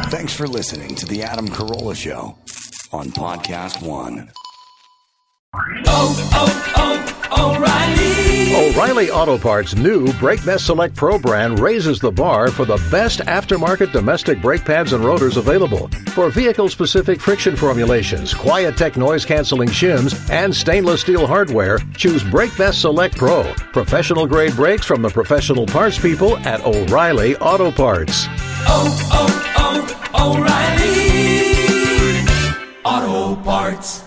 Thanks for listening to The Adam Carolla Show on Podcast One. O'Reilly Auto Parts' new Brake Best Select Pro brand raises the bar for the best aftermarket domestic brake pads and rotors available. For vehicle-specific friction formulations, Quiet-Tech noise-canceling shims, and stainless steel hardware, choose Brake Best Select Pro. Professional-grade brakes from the professional parts people at O'Reilly Auto Parts. O'Reilly Auto Parts.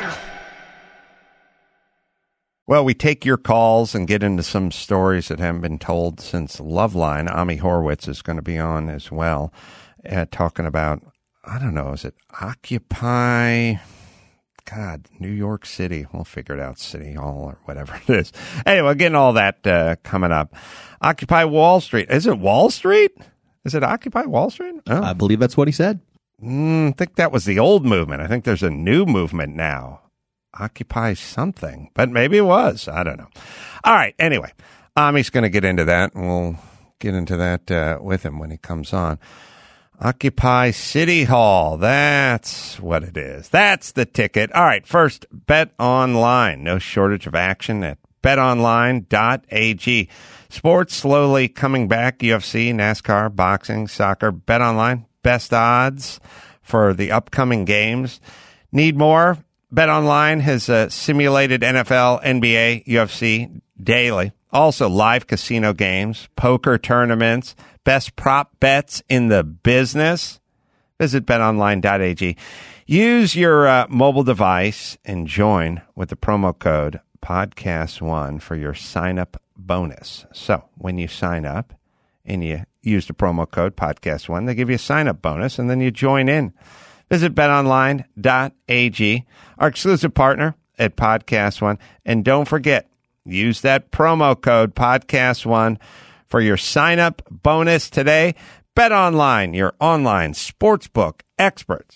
Well, we take your calls and get into some stories that haven't been told since Loveline. Ami Horowitz is going to be on as well, talking about, I don't know, is it Occupy? God, New York City. We'll figure it out, City Hall or whatever it is. Anyway, getting all that coming up. Occupy Wall Street. Is it Wall Street? Is it Occupy Wall Street? Oh. I believe that's what he said. I think that was the old movement. I think there's a new movement now. Occupy something, but maybe it was. I don't know. All right. Anyway, Ami's going to get into that, and we'll get into that with him when he comes on. Occupy City Hall. That's what it is. That's the ticket. All right. First, Bet Online. No shortage of action at betonline.ag. Sports slowly coming back. UFC, NASCAR, boxing, soccer. Bet Online. Best odds for the upcoming games. Need more? BetOnline has simulated NFL, NBA, UFC daily. Also live casino games, poker tournaments, best prop bets in the business. Visit betonline.ag. Use your mobile device and join with the promo code PODCAST1 for your sign-up bonus. So when you sign up and you use the promo code PODCAST1, they give you a sign-up bonus, and then you join in. Visit betonline.ag, our exclusive partner at Podcast One. And don't forget, use that promo code Podcast One for your sign-up bonus today. BetOnline, your online sportsbook experts.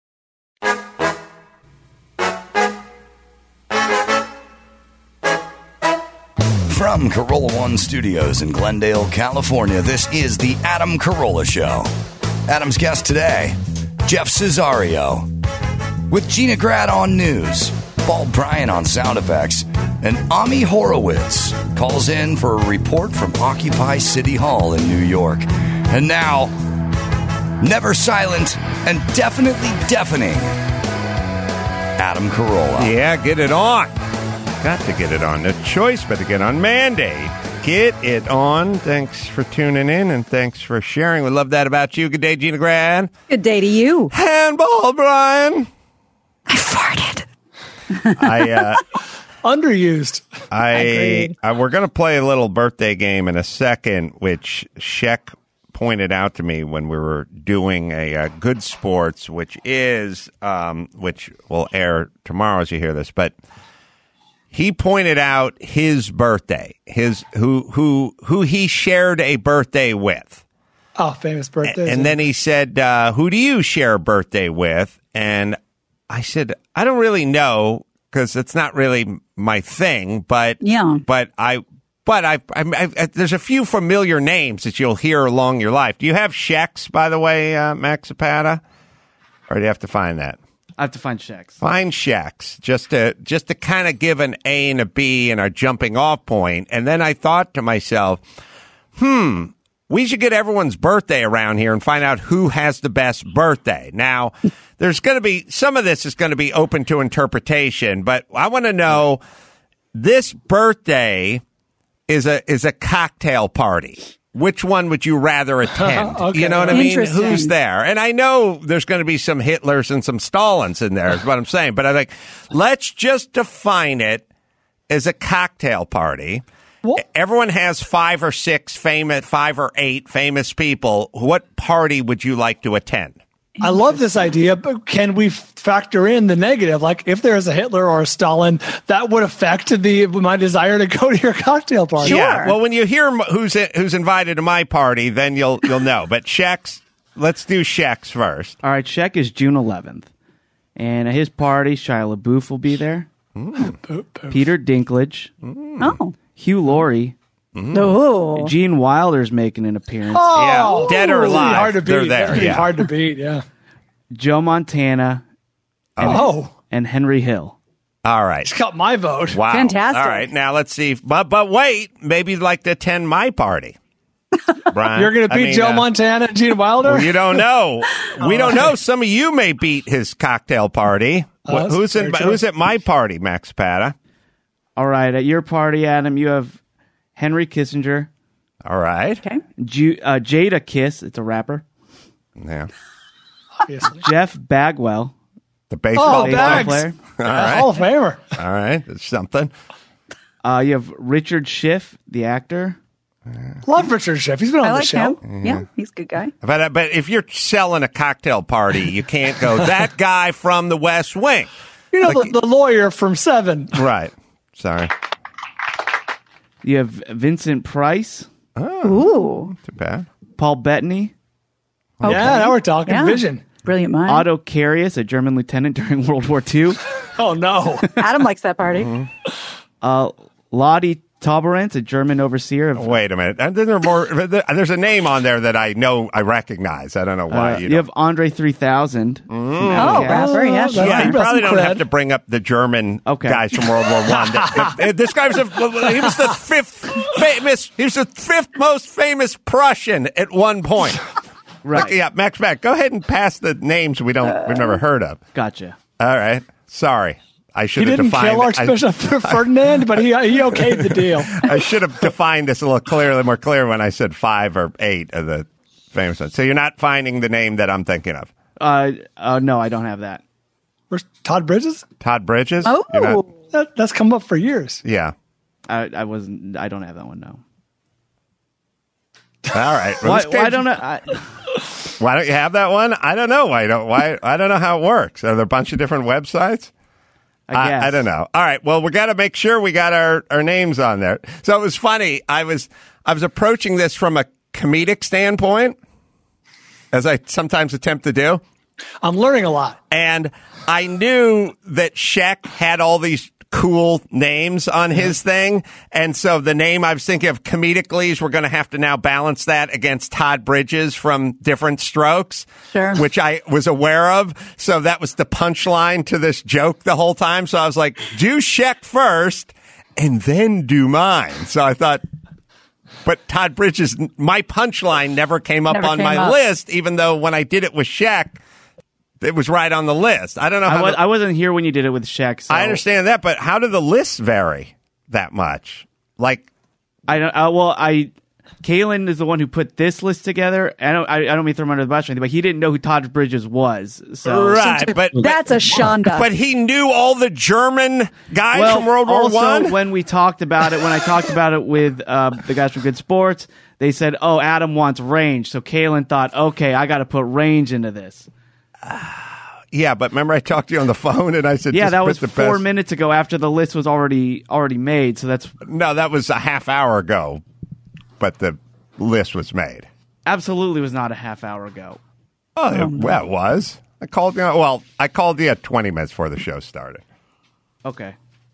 From Carolla One Studios in Glendale, California, this is The Adam Carolla Show. Adam's guest today, Jeff Cesario, with Gina Grad on news, Paul Bryan on sound effects, and Ami Horowitz calls in for a report from Occupy City Hall in New York. And now, never silent and definitely deafening, Adam Carolla. Yeah, get it on. Got to get it on. No choice but to get on. Mandate. Get it on. Thanks for tuning in, and thanks for sharing. We love that about you. Good day, Gina Grad. Good day to you. Handball, Brian. I farted. Underused. We're going to play a little birthday game in a second, which Sheck pointed out to me when we were doing a Good Sports, which will air tomorrow as you hear this, but he pointed out his birthday, who he shared a birthday with. Oh, famous birthdays. And then he said, who do you share a birthday with? And I said, I don't really know, because it's not really my thing, but yeah. But there's a few familiar names that you'll hear along your life. Do you have Shecks, by the way, Max Zapata? Or do you have to find that? I have to find Shecks. Find Shecks, just to kind of give an A and a B and a jumping off point. And then I thought to myself, we should get everyone's birthday around here and find out who has the best birthday. Now, there's going to be, some of this is going to be open to interpretation, but I want to know, this birthday is a cocktail party. Which one would you rather attend? Okay. You know what I mean? Who's there? And I know there's going to be some Hitlers and some Stalins in there, is what I'm saying. But I think, let's just define it as a cocktail party. What? Everyone has 5 or 8 famous people. What party would you like to attend? I love this idea, but can we factor in the negative? Like, if there is a Hitler or a Stalin, that would affect my desire to go to your cocktail party. Sure. Yeah. Well, when you hear who's invited to my party, then you'll know. But Shecks, let's do Shecks first. All right, Sheck is June 11th. And at his party, Shia LaBeouf will be there. Peter Dinklage. Oh. Hugh Laurie. Oh. Gene Wilder's making an appearance. Oh, Yeah, dead or it's alive, hard to beat. they're there, That'd be yeah. hard to beat. Yeah. Joe Montana and Henry Hill. All right. It's got my vote. Wow. Fantastic. All right. Now let's see. But wait, maybe you'd like to attend my party. Brian. You're going to beat Joe Montana and Gene Wilder? You don't know. We don't know. Some of you may beat his cocktail party. that's Who's very true. at my party, Max Pata? All right, at your party, Adam, you have Henry Kissinger, All right. Okay. Jada Kiss, it's a rapper, Yeah. Obviously. Jeff Bagwell, The baseball Oh, baseball Bags. player. All right. Hall of Famer. All right. That's something. You have Richard Schiff, the actor. Love Richard Schiff. He's been on I the like show. him. Yeah, he's a good guy. But if you're selling a cocktail party, you can't go, that guy from the West Wing. You know, the lawyer from Seven. Right. Sorry. You have Vincent Price, Ooh. Too bad. Paul Bettany, Okay. Yeah, now we're talking Yeah. Vision. Brilliant mind. Otto Carius, a German lieutenant during World War II. Oh, no. Adam likes that party. Lottie Tauberentz, a German overseer of. Wait a minute. There's a name on there that I know I recognize. I don't know why. you have Andre 3000. Oh, rapper. Yeah, Oh, sure. Yeah, you Got probably some don't cred. have to bring up the German Okay. guys from World War One. This guy was he was the fifth most famous Prussian at one point. Right. Yeah, Max back. Go ahead and pass the names we've never heard of. Gotcha. All right. Sorry. I He should have didn't defined kill Archbishop Ferdinand, but he okayed the deal. I should have defined this a little more clear when I said 5 or 8 of the famous ones. So you're not finding the name that I'm thinking of. No, I don't have that. Where's Todd Bridges? Todd Bridges? Oh. You're not- That's come up for years. yeah. I wasn't. I don't have that one. No. All right. Well, Why, this game's- why don't I? Why don't you have that one? I don't know. I don't know how it works. Are there a bunch of different websites? I guess. I don't know. All right. Well, we got to make sure we got our names on there. So it was funny. I was approaching this from a comedic standpoint, as I sometimes attempt to do. I'm learning a lot. And I knew that Sheck had all these cool names on his thing. And so the name I was thinking of comedically is we're going to have to now balance that against Todd Bridges from Different Strokes, Sure. which I was aware of. So that was the punchline to this joke the whole time. So I was like, do Sheck first and then do mine. So I thought, but Todd Bridges, my punchline never came up Never on came my up. list, even though when I did it with Sheck, it was right on the list. I don't know how I wasn't here when you did it with Shaq. So I understand that, but how do the lists vary that much? Like, I don't. Kalen is the one who put this list together. I don't mean to throw him under the bus or anything, but he didn't know who Todd Bridges was. So right, but That's a Shonda. but he knew all the German guys well, from World War also, One. when I talked about it with the guys from Good Sports, they said, "Oh, Adam wants range." So Kalen thought, "Okay, I got to put range into this." Yeah, but remember I talked to you on the phone and I said, Yeah, just that put was the 4 best- minutes ago after the list was already made. So that's No, that was a half hour ago, but the list was made. absolutely was not a half hour ago. Oh, it was. I called you. Well, I called you at 20 minutes before the show started. Okay,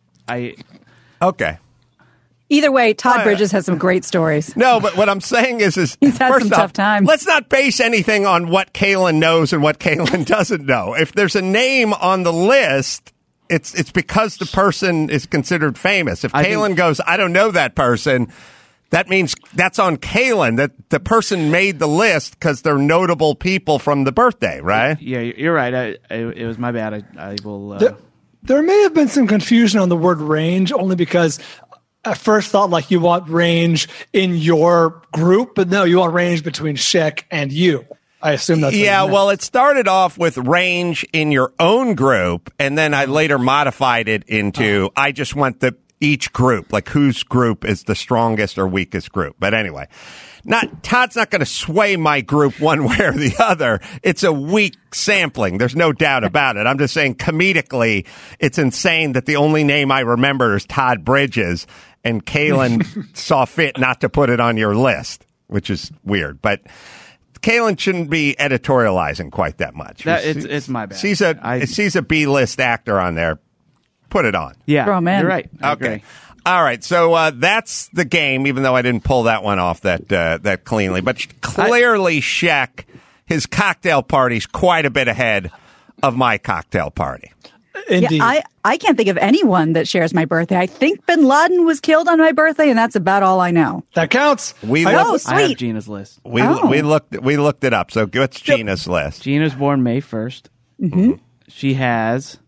Okay. Either way, Todd Bridges has some great stories. No, but what I'm saying is He's had first some off, tough times. let's not base anything on what Kalen knows and what Kalen doesn't know. If there's a name on the list, it's because the person is considered famous. If Kalen goes, I don't know that person, that means that's on Kalen, that the person made the list because they're notable people from the birthday, right? Yeah, you're right. It was my bad. I will. There may have been some confusion on the word range only because I first thought like you want range in your group, but no, you want range between Sheck and you. I assume that's what Yeah, you meant. well, it started off with range in your own group, and then I later modified it into I just want each group, like whose group is the strongest or weakest group. But anyway, Todd's not going to sway my group one way or the other. It's a weak sampling. There's no doubt about it. I'm just saying comedically, it's insane that the only name I remember is Todd Bridges, and Kalen saw fit not to put it on your list, which is weird. But Kalen shouldn't be editorializing quite that much. It's my bad. Sees a B-list actor on there. Put it on. Yeah, Throw 'em in. you're right. I Okay. agree. All right, so that's the game, even though I didn't pull that one off that cleanly. But clearly, Shaq, his cocktail party's quite a bit ahead of my cocktail party. Indeed. Yeah, I can't think of anyone that shares my birthday. I think Bin Laden was killed on my birthday, and that's about all I know. That counts. Oh, I have sweet. Gina's list. We looked it up. So what's Gina's list? Gina's born May 1st. Mm-hmm. She has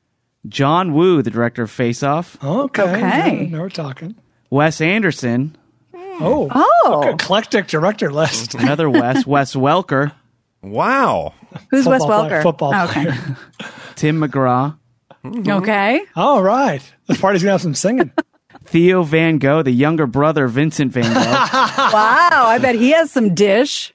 John Woo, the director of Face Off. Okay. Okay. Now we're talking. Wes Anderson, Oh, Eclectic director list. another Wes. Wes Welker. Wow. who's Wes Football player, Welker? football Okay. Tim McGraw. Okay. All right. This party's going to have some singing. Theo Van Gogh, the younger brother of Vincent Van Gogh. Wow. I bet he has some dish.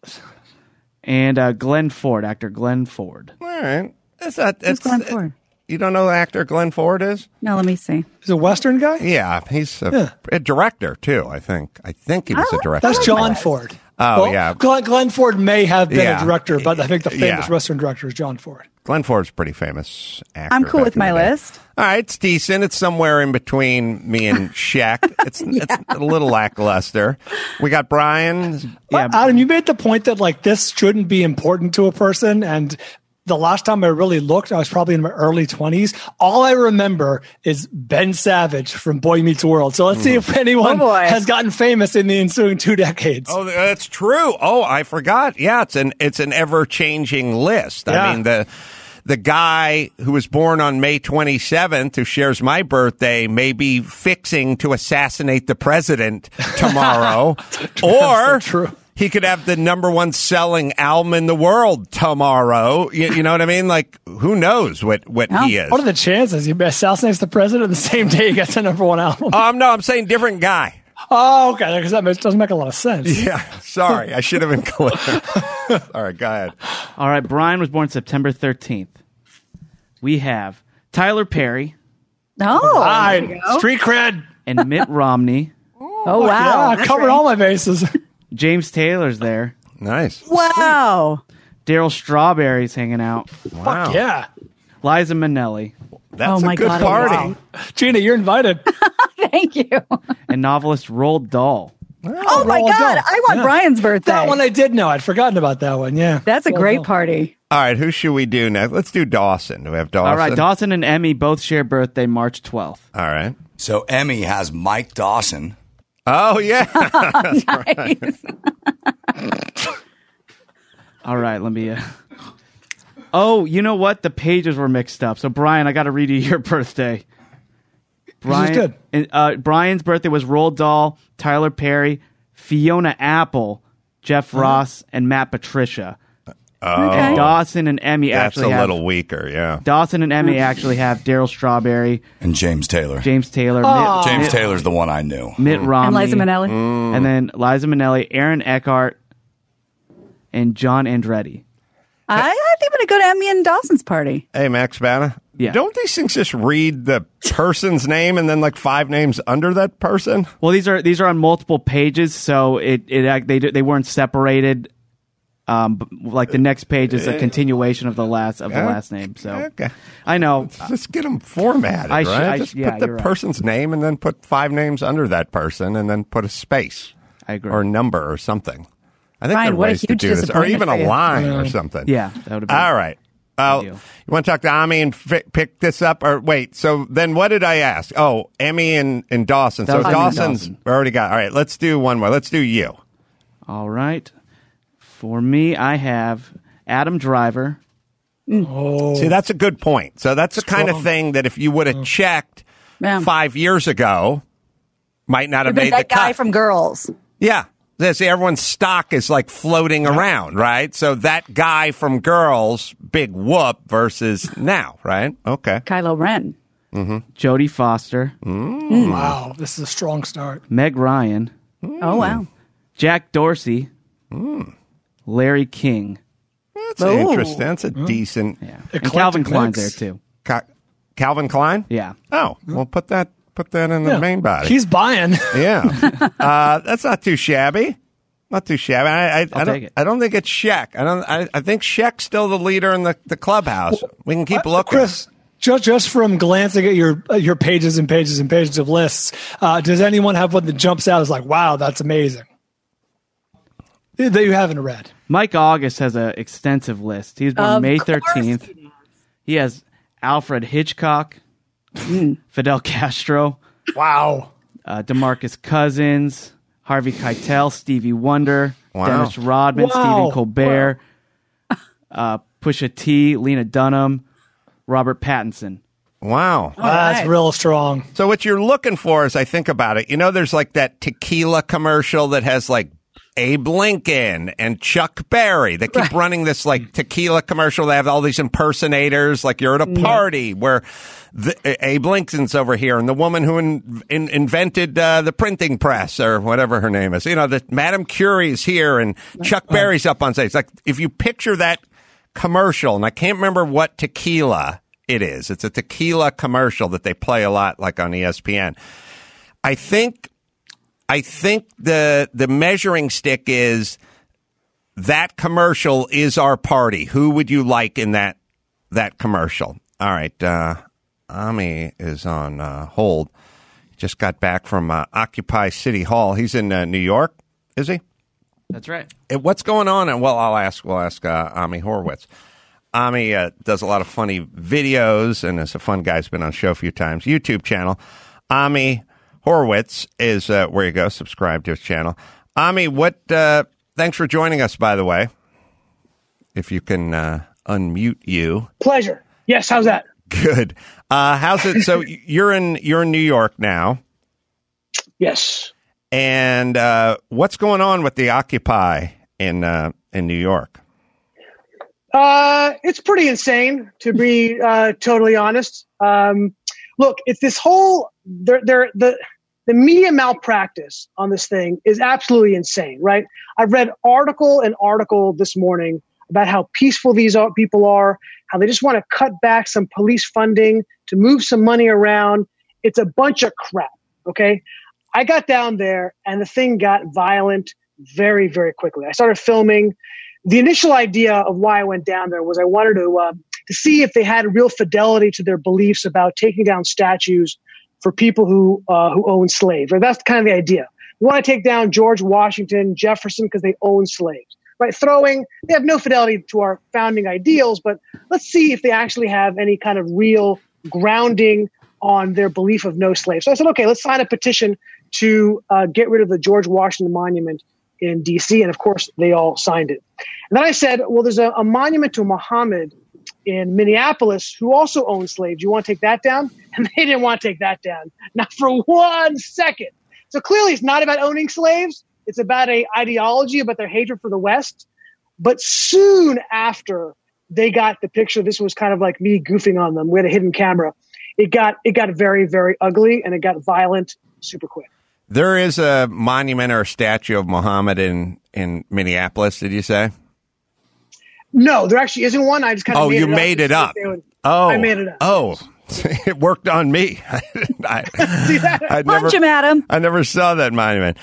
And Glenn Ford, actor Glenn Ford. All right. Who's Glenn Ford? You don't know who actor Glenn Ford is? No, let me see. He's a Western guy? Yeah, he's a director, too, I think. I think he was a director. That's John Ford. Oh, Well, yeah. Glenn Ford may have been Yeah. a director, but I think the famous Yeah. Western director is John Ford. Glenn Ford's a pretty famous actor. I'm cool back with in my the day. list. All right, it's decent. It's somewhere in between me and Shaq. It's a little lackluster. We got Brian. Yeah, Adam, you made the point that like this shouldn't be important to a person, and the last time I really looked, I was probably in my early 20s. All I remember is Ben Savage from Boy Meets World. So let's see if anyone Oh, boy. has gotten famous in the ensuing 2 decades. Oh, that's true. Oh, I forgot. Yeah, it's an ever changing list. Yeah. I mean the guy who was born on May 27th, who shares my birthday, may be fixing to assassinate the president tomorrow, or so true. he could have the number one selling album in the world tomorrow. You know what I mean? Like, who knows what he is? What are the chances he assassinates the president the same day he gets the number one album? No, I'm saying different guy. Oh, okay, because that doesn't make a lot of sense. Yeah, sorry. I should have been clear. All right, go ahead. All right, Brian was born September 13th. We have Tyler Perry Oh, Hi, there you go. street cred. and Mitt Romney. Oh, wow. Yeah, I That's covered right. all my bases. James Taylor's there. Nice. Wow. Daryl Strawberry's hanging out. Wow. Fuck yeah. Liza Minnelli That's Oh, my a good God, party. wow. Gina, you're invited. Thank you. and novelist Roald Dahl. Oh, my Roald God. Dahl. I want Yeah. Brian's birthday. That one I did know. I'd forgotten about that one. Yeah. That's a Well great done. party. All right, who should we do next? Let's do Dawson. Do we have Dawson? All right, Dawson and Emmy both share birthday March 12th. All right. So Emmy has Mike Dawson. Oh, yeah. Nice. All right, let me. Oh, you know what? The pages were mixed up. So, Brian, I got to read you your birthday. Brian, Brian's birthday was Roald Dahl, Tyler Perry, Fiona Apple, Jeff Ross, and Matt Patricia. Okay. And Dawson and Emmy That's actually a have little weaker, yeah. Dawson and Emmy actually have Daryl Strawberry, And James Taylor. James Taylor, James Taylor's the one I knew. Mitt Romney, And Liza Minnelli. and then Liza Minnelli, Aaron Eckhart, and John Andretti. I think I'm going to go to Emmy and Dawson's party. Hey, Max Banna. Yeah. Don't these things just read the person's name and then like 5 names under that person? Well, these are on multiple pages, so they weren't separated. Like the next page is a continuation of the last name. So Okay. I know. Just get them formatted, right? Just yeah, put the you're right. person's name and then put 5 names under that person and then put a space I agree. or number or something. I think Ryan, there are what a ways to huge do this. Or disappointment even for a you. line or something. Yeah, that would have been All right. Well, deal. you want to talk to Emmy and pick this up? Or wait, so then what did I ask? Oh, Emmy and Dawson. That So was Emmy and Dawson's Dawson. already got. All right, let's do one more. Let's do you. All right. For me, I have Adam Driver. See, that's a good point. So that's the kind of thing that if you would have checked Yeah. 5 years ago, might not have But made the that guy cut. from Girls. Yeah. See, everyone's stock is like floating around, right? So that guy from Girls, big whoop versus now, right? Okay. Kylo Ren. Jodie Foster, Wow. This is a strong start. Meg Ryan, Oh, wow. Jack Dorsey, Larry King, That's Oh. interesting. That's a decent. yeah, and Eclectic Calvin Klein's mix. there too. Calvin Klein? Yeah, Oh, well, put that in the Yeah. main body. He's buying. Yeah. That's not too shabby. Not too shabby. I'll take it. I don't think it's Shaq. I think Shaq's still the leader in the clubhouse. We can keep looking. Chris, Just from glancing at your pages and pages and pages of lists, does anyone have one that jumps out as like, wow, that's amazing, that you haven't read? Mike August has an extensive list. He was born May 13th. He has Alfred Hitchcock, Fidel Castro, wow, DeMarcus Cousins, Harvey Keitel, Stevie Wonder, Dennis Rodman, Stephen Colbert, Pusha T, Lena Dunham, Robert Pattinson. Wow. That's real strong. So what you're looking for, as I think about it, there's like that tequila commercial that has like Abe Lincoln and Chuck Berry. They keep running this like tequila commercial. They have all these impersonators, like you're at a party where Abe Lincoln's over here and the woman who invented the printing press or whatever her name is. That Madame Curie's here and Chuck Berry's up on stage. Like if you picture that commercial, and I can't remember what tequila it is. It's a tequila commercial that they play a lot, like on ESPN. I think the measuring stick is that commercial is our party. Who would you like in that commercial? All right, Ami is on hold. Just got back from Occupy City Hall. He's in New York, is he? That's right. What's going on? And we'll ask Ami Horowitz. Ami does a lot of funny videos and is a fun guy. He's been on the show a few times. YouTube channel. Ami Horowitz is where you go. Subscribe to his channel. Ami, thanks for joining us, by the way. If you can unmute you. Pleasure. Yes, how's that? Good. How's it? So you're in New York now. Yes. And what's going on with the Occupy in New York? It's pretty insane, to be totally honest. Look, it's this whole the media malpractice on this thing is absolutely insane, right? I've read article this morning about how peaceful these people are, how they just want to cut back some police funding to move some money around. It's a bunch of crap. Okay. I got down there and the thing got violent very, very quickly. I started filming. The initial idea of why I went down there was I wanted to see if they had real fidelity to their beliefs about taking down statues for people who own slaves. Right? That's kind of the idea. We want to take down George Washington, Jefferson, because they own slaves. Right? They have no fidelity to our founding ideals, but let's see if they actually have any kind of real grounding on their belief of no slaves. So I said, okay, let's sign a petition to get rid of the George Washington Monument in D.C., and of course, they all signed it. And then I said, well, there's a monument to Muhammad in Minneapolis who also owns slaves. You want to take that down? And they didn't want to take that down, not for 1 second. So clearly, it's not about owning slaves. It's about an ideology, about their hatred for the West. But soon after they got the picture, this was kind of like me goofing on them. We had a hidden camera. It got very, very ugly, and it got violent super quick. There is a monument or a statue of Muhammad in Minneapolis, did you say? No, there actually isn't one. I just kind of made it up. I made it up. Oh, it worked on me. Punch him, Adam. I never saw that monument.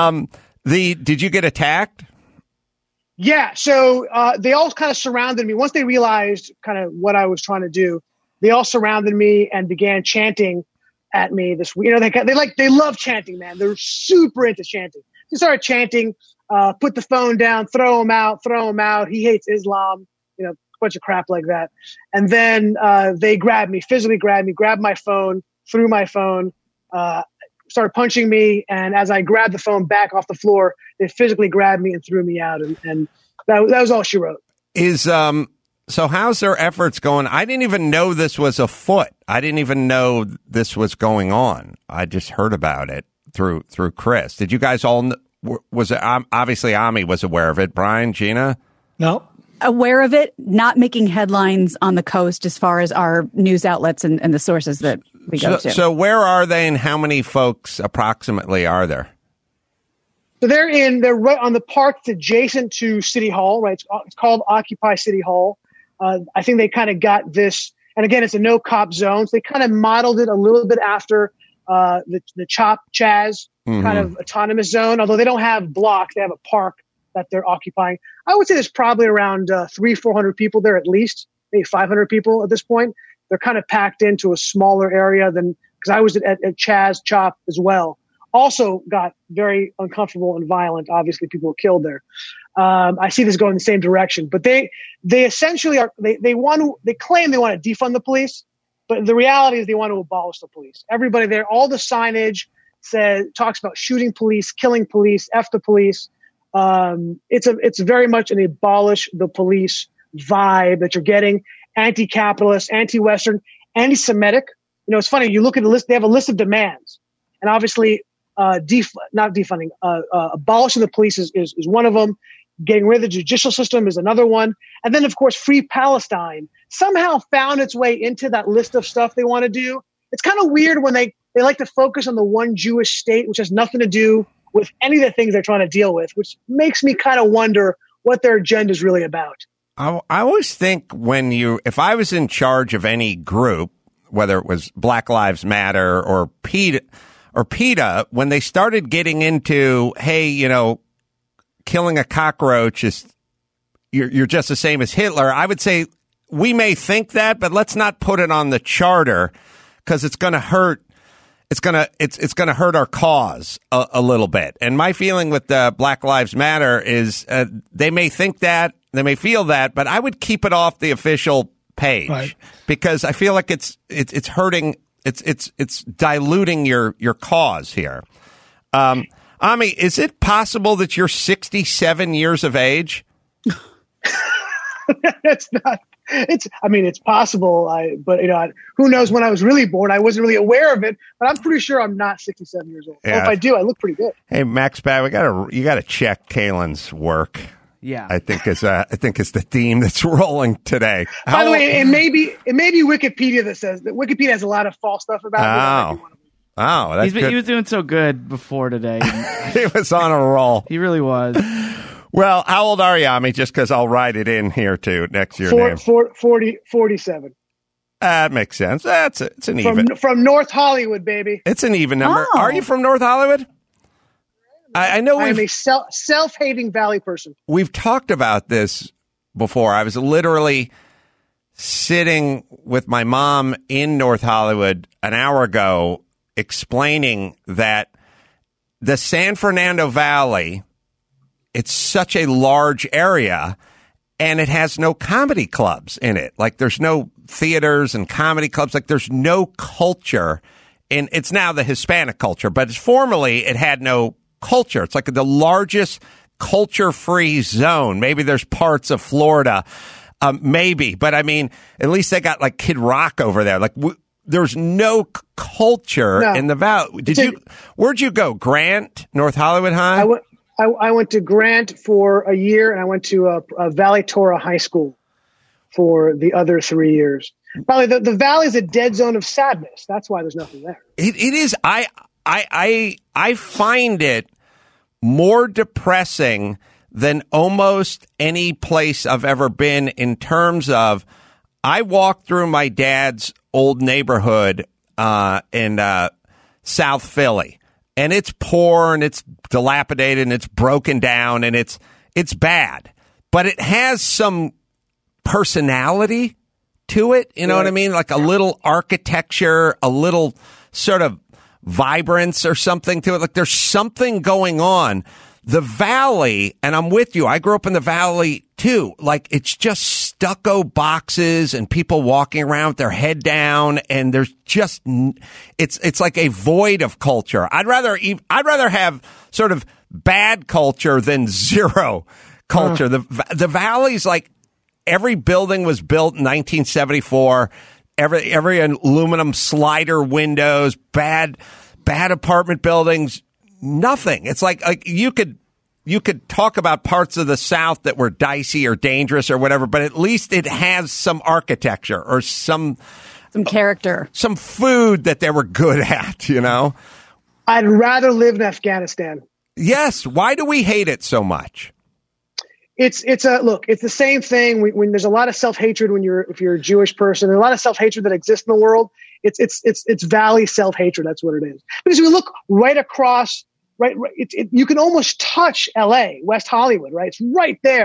Did you get attacked? Yeah, so they all kind of surrounded me. Once they realized kind of what I was trying to do, they all surrounded me and began chanting at me. They love chanting, man. They're super into chanting. They started chanting, put the phone down, throw him out. He hates Islam, a bunch of crap like that. And then they physically grabbed me, grabbed my phone, threw my phone, started punching me. And as I grabbed the phone back off the floor, they physically grabbed me and threw me out. And that was all she wrote. So how's their efforts going? I didn't even know this was afoot. I didn't even know this was going on. I just heard about it through Chris. Did you guys all obviously Ami was aware of it. Brian, Gina? No. Aware of it, not making headlines on the coast as far as our news outlets and the sources that we go to. So where are they and how many folks approximately are there? So they're right on the park adjacent to City Hall, right? It's called Occupy City Hall. I think they kind of got this, and again, it's a no cop zone. So they kind of modeled it a little bit after the Chop Chaz kind of autonomous zone. Although they don't have blocks, they have a park that they're occupying. I would say there's probably around 300-400 people there at least. maybe 500 people at this point. They're kind of packed into a smaller area than, because I was at Chaz Chop as well. Also got very uncomfortable and violent. Obviously, people were killed there. I see this going in the same direction, but they essentially are, they claim they want to defund the police, but the reality is they want to abolish the police. Everybody there, all the signage talks about shooting police, killing police, F the police. It's very much an abolish the police vibe that you're getting. Anti-capitalist, anti-Western, anti-Semitic. You know, it's funny. You look at the list; they have a list of demands, and obviously, abolishing the police is one of them. Getting rid of the judicial system is another one, and then of course, Free Palestine somehow found its way into that list of stuff they want to do. It's kind of weird when they like to focus on the one Jewish state, which has nothing to do with any of the things they're trying to deal with, which makes me kind of wonder what their agenda is really about. I always think if I was in charge of any group, whether it was Black Lives Matter or PETA, when they started getting into, hey, you know, killing a cockroach is, you're just the same as Hitler, I would say we may think that, but let's not put it on the charter because it's going to hurt. It's going to hurt our cause a little bit. And my feeling with Black Lives Matter is they may think that, they may feel that, but I would keep it off the official page, right? Because I feel like it's hurting. It's diluting your cause here. Ami, is it possible that you're 67 years of age? It's not. It's possible. But you know, who knows when I was really born? I wasn't really aware of it, but I'm pretty sure I'm not 67 years old. Yeah. Or if I do, I look pretty good. Hey, Max Bad, you gotta check Kalen's work. Yeah, I think it's the theme that's rolling today. By the way, it may be Wikipedia that says that Wikipedia has a lot of false stuff about it. Oh, that's good. He was doing so good before today. He was on a roll. He really was. Well, how old are you, Ami? Just because I'll write it in here too next year. 47. That makes sense. It's an even from North Hollywood, baby. It's an even number. Oh. Are you from North Hollywood? I know I'm a self-hating Valley person. We've talked about this before. I was literally sitting with my mom in North Hollywood an hour ago explaining that the San Fernando Valley, it's such a large area and it has no comedy clubs in it. Like there's no theaters and comedy clubs. Like there's no culture. And it's now the Hispanic culture, but formerly it had no culture. It's like the largest culture-free zone. Maybe there's parts of Florida, maybe, but I mean, at least they got like Kid Rock over there. Like there's no culture in the valley. Where'd you go? Grant, North Hollywood High? I went to Grant for a year, and I went to Valley Torah High School for the other 3 years. By the way, the valley is a dead zone of sadness. That's why there's nothing there. It is. I find it more depressing than almost any place I've ever been in terms of I walked through my dad's old neighborhood in South Philly, and it's poor and it's dilapidated and it's broken down and it's bad, but it has some personality to it. You know what I mean? Like a little architecture, a little sort of vibrance or something to it. Like there's something going on. The valley, and I'm with you, I grew up in the valley too. Like it's just stucco boxes and people walking around with their head down, and there's just it's like a void of culture. I'd rather have sort of bad culture than zero culture. The valley's like every building was built in 1974. Every aluminum slider windows, bad apartment buildings, nothing. It's like you could talk about parts of the South that were dicey or dangerous or whatever, but at least it has some architecture or some character, some food that they were good at, you know? I'd rather live in Afghanistan. Yes. Why do we hate it so much? It's the same thing when there's a lot of self-hatred if you're a Jewish person. There's a lot of self-hatred that exists in the world. It's valley self-hatred. That's what it is. Because we look right across, you can almost touch LA, West Hollywood, right? It's right there.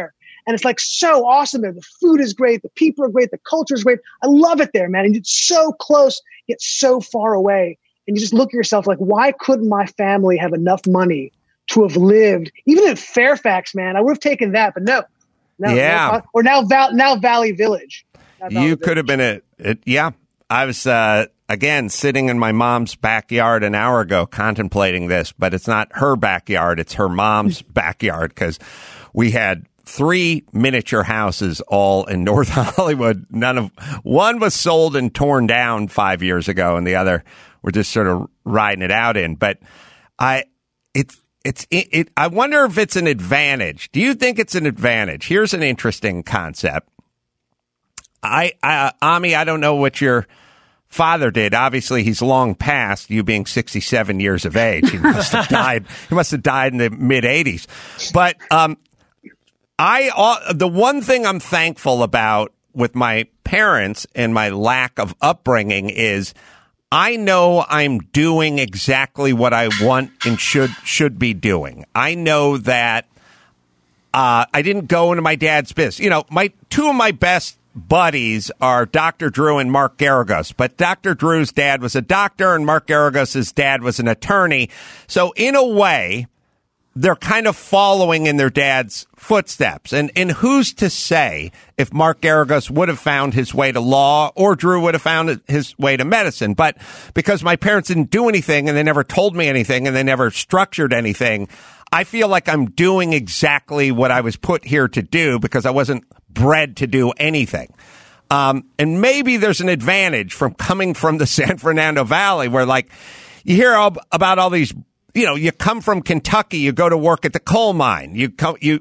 And it's like so awesome there. The food is great. The people are great. The culture is great. I love it there, man. And it's so close, yet so far away. And you just look at yourself like, why couldn't my family have enough money to have lived, even in Fairfax, man? I would have taken that, but no. Yeah. Or now Valley Village. You could have been yeah. I was, again, sitting in my mom's backyard an hour ago contemplating this, but it's not her backyard. It's her mom's backyard because we had 3 miniature houses all in North Hollywood. One was sold and torn down 5 years ago, and the other we're just sort of riding it out in. But I wonder if it's an advantage. Do you think it's an advantage? Here's an interesting concept. Ami, I don't know what your father did. Obviously, he's long past, you being 67 years of age. He must have died. He must have died in the mid 80s. But the one thing I'm thankful about with my parents and my lack of upbringing is I know I'm doing exactly what I want and should be doing. I know that I didn't go into my dad's business. You know, two of my best buddies are Dr. Drew and Mark Garagos, but Dr. Drew's dad was a doctor and Mark Garagos' dad was an attorney. So in a way, they're kind of following in their dad's footsteps. And who's to say if Mark Garagos would have found his way to law or Drew would have found his way to medicine? But because my parents didn't do anything and they never told me anything and they never structured anything, I feel like I'm doing exactly what I was put here to do because I wasn't bred to do anything. And maybe there's an advantage from coming from the San Fernando Valley where, like, you hear about all these, you know, you come from Kentucky, you go to work at the coal mine, you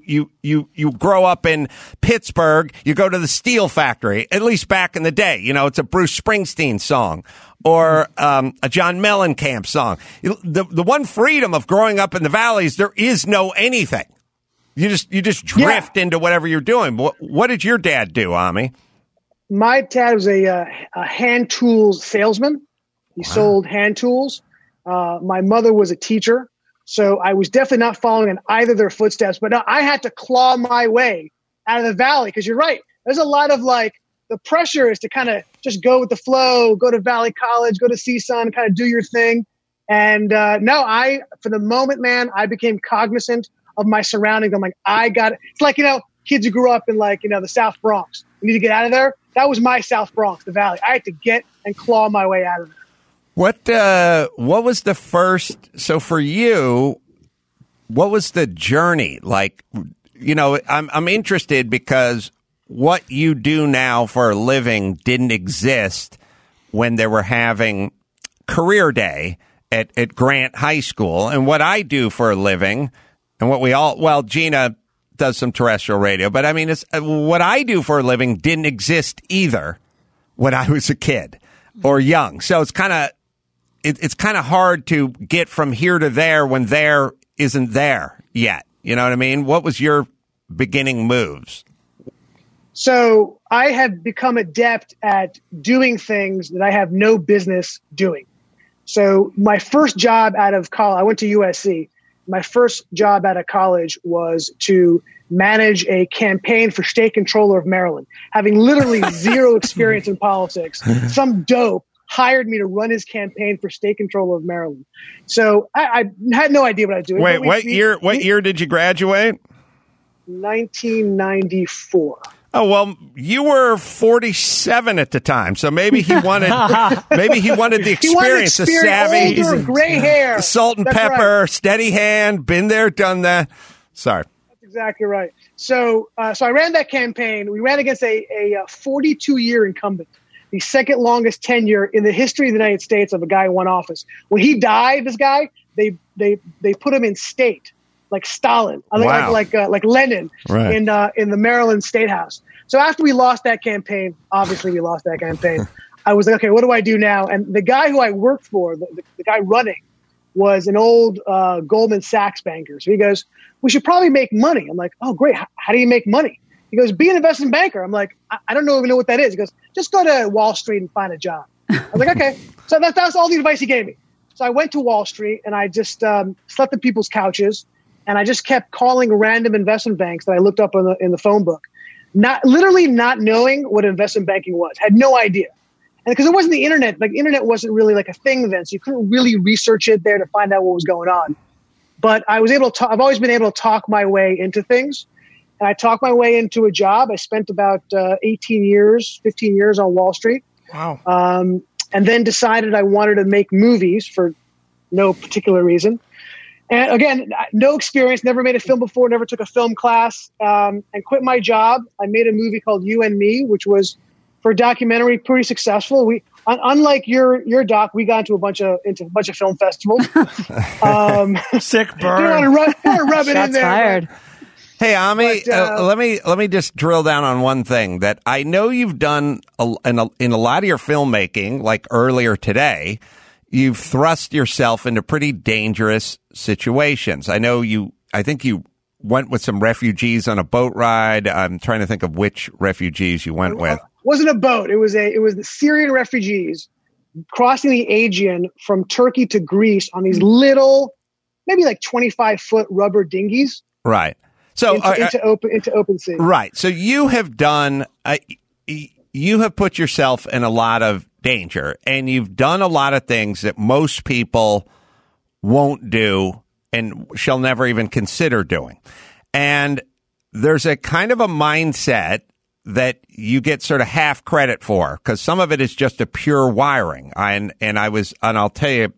grow up in Pittsburgh, you go to the steel factory, at least back in the day. You know, it's a Bruce Springsteen song or a John Mellencamp song. The one freedom of growing up in the valleys, there is no anything. You just drift into whatever you're doing. What did your dad do, Ami? My dad was a hand tools salesman. He sold hand tools. My mother was a teacher, so I was definitely not following in either of their footsteps. But I had to claw my way out of the valley because you're right. There's a lot of the pressure is to kind of just go with the flow, go to Valley College, go to CSUN, kind of do your thing. And for the moment, man, I became cognizant of my surroundings. I'm like, I got it. It's like, kids who grew up in the South Bronx. You need to get out of there. That was my South Bronx, the Valley. I had to get and claw my way out of there. What was the first? So for you, what was the journey like? I'm interested because what you do now for a living didn't exist when they were having career day at Grant High School, and what I do for a living, and what Gina does some terrestrial radio, but I mean, what I do for a living didn't exist either when I was a kid or young. So it's kind of hard to get from here to there when there isn't there yet. You know what I mean? What was your beginning moves? So I have become adept at doing things that I have no business doing. So my first job out of college, I went to USC. My first job out of college was to manage a campaign for state controller of Maryland. Having literally zero experience in politics, some dope hired me to run his campaign for state controller of Maryland. So I had no idea what I was doing. Wait, what year did you graduate? 1994. Oh, well, you were 47 at the time, so maybe he wanted the experience, the savvy, older, gray hair, salt and pepper, right. Steady hand, been there, done that. Sorry. That's exactly right. So I ran that campaign. We ran against a 42-year incumbent, the second longest tenure in the history of the United States of a guy in one office. When he died, this guy, they put him in state. Like Stalin, wow. like Lenin, right. in the Maryland State House. So after we lost that campaign, obviously we lost that campaign. I was like, okay, what do I do now? And the guy who I worked for, the guy running, was an old Goldman Sachs banker. So he goes, "We should probably make money." I'm like, "Oh, great! How do you make money?" He goes, "Be an investment banker." I'm like, "I don't even know what that is." He goes, "Just go to Wall Street and find a job." I was like, "Okay." So that's all the advice he gave me. So I went to Wall Street and I just slept on people's couches. And I just kept calling random investment banks that I looked up in the phone book, not knowing what investment banking was, had no idea. And because it wasn't the internet, like the internet wasn't really like a thing then, so you couldn't really research it there to find out what was going on. But I was able to. I've always been able to talk my way into things, and I talked my way into a job. I spent about 15 years on Wall Street. Wow. And then decided I wanted to make movies for no particular reason. And again, no experience, never made a film before, never took a film class, and quit my job. I made a movie called You and Me, which was, for a documentary, pretty successful. We, unlike your doc, we got into a bunch of film festivals. Sick burn. Don't want to rub it in there. Fired. Hey, Ami, let me just drill down on one thing that I know you've done in a lot of your filmmaking, like earlier today. You've thrust yourself into pretty dangerous situations. I think you went with some refugees on a boat ride. I'm trying to think of which refugees you went with. It wasn't a boat. It was the Syrian refugees crossing the Aegean from Turkey to Greece on these little, maybe like 25-foot rubber dinghies. Right. So into open sea. Right. So you have done. You have put yourself in a lot of danger, and you've done a lot of things that most people won't do and shall never even consider doing. And there's a kind of a mindset that you get sort of half credit for, because some of it is just a pure wiring. And I'll tell you,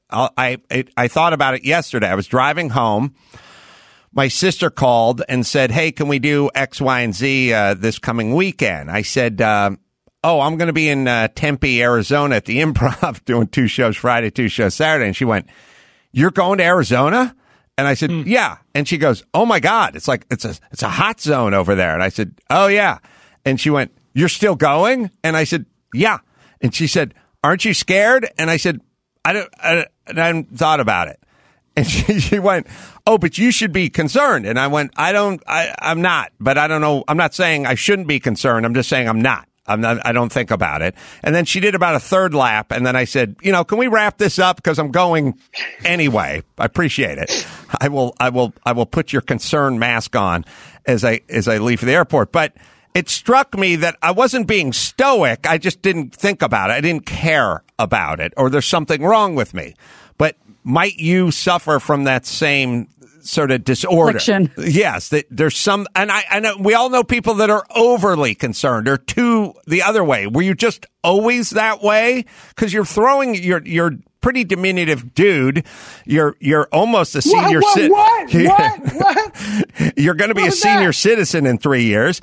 I thought about it yesterday. I was driving home. My sister called and said, hey, can we do X, Y, and Z this coming weekend? I said, I'm going to be in Tempe, Arizona at the Improv doing 2 shows Friday, 2 shows Saturday. And she went, you're going to Arizona? And I said, yeah. And she goes, oh, my God, it's like it's a hot zone over there. And I said, oh, yeah. And she went, you're still going? And I said, yeah. And she said, aren't you scared? And I said, I hadn't thought about it. And she went, oh, but you should be concerned. And I went, I'm not, but I don't know. I'm not saying I shouldn't be concerned. I'm just saying I'm not. I don't think about it. And then she did about a third lap. And then I said, can we wrap this up? Because I'm going anyway. I appreciate it. I will put your concern mask on as I leave for the airport. But it struck me that I wasn't being stoic. I just didn't think about it. I didn't care about it, or there's something wrong with me. But might you suffer from that same sort of disorder? Affliction. Yes, there's some, and I know we all know people that are overly concerned or too the other way. Were you just always that way? Because you're throwing you're pretty diminutive dude. You're almost a senior citizen. What? You're going to be a senior citizen in 3 years,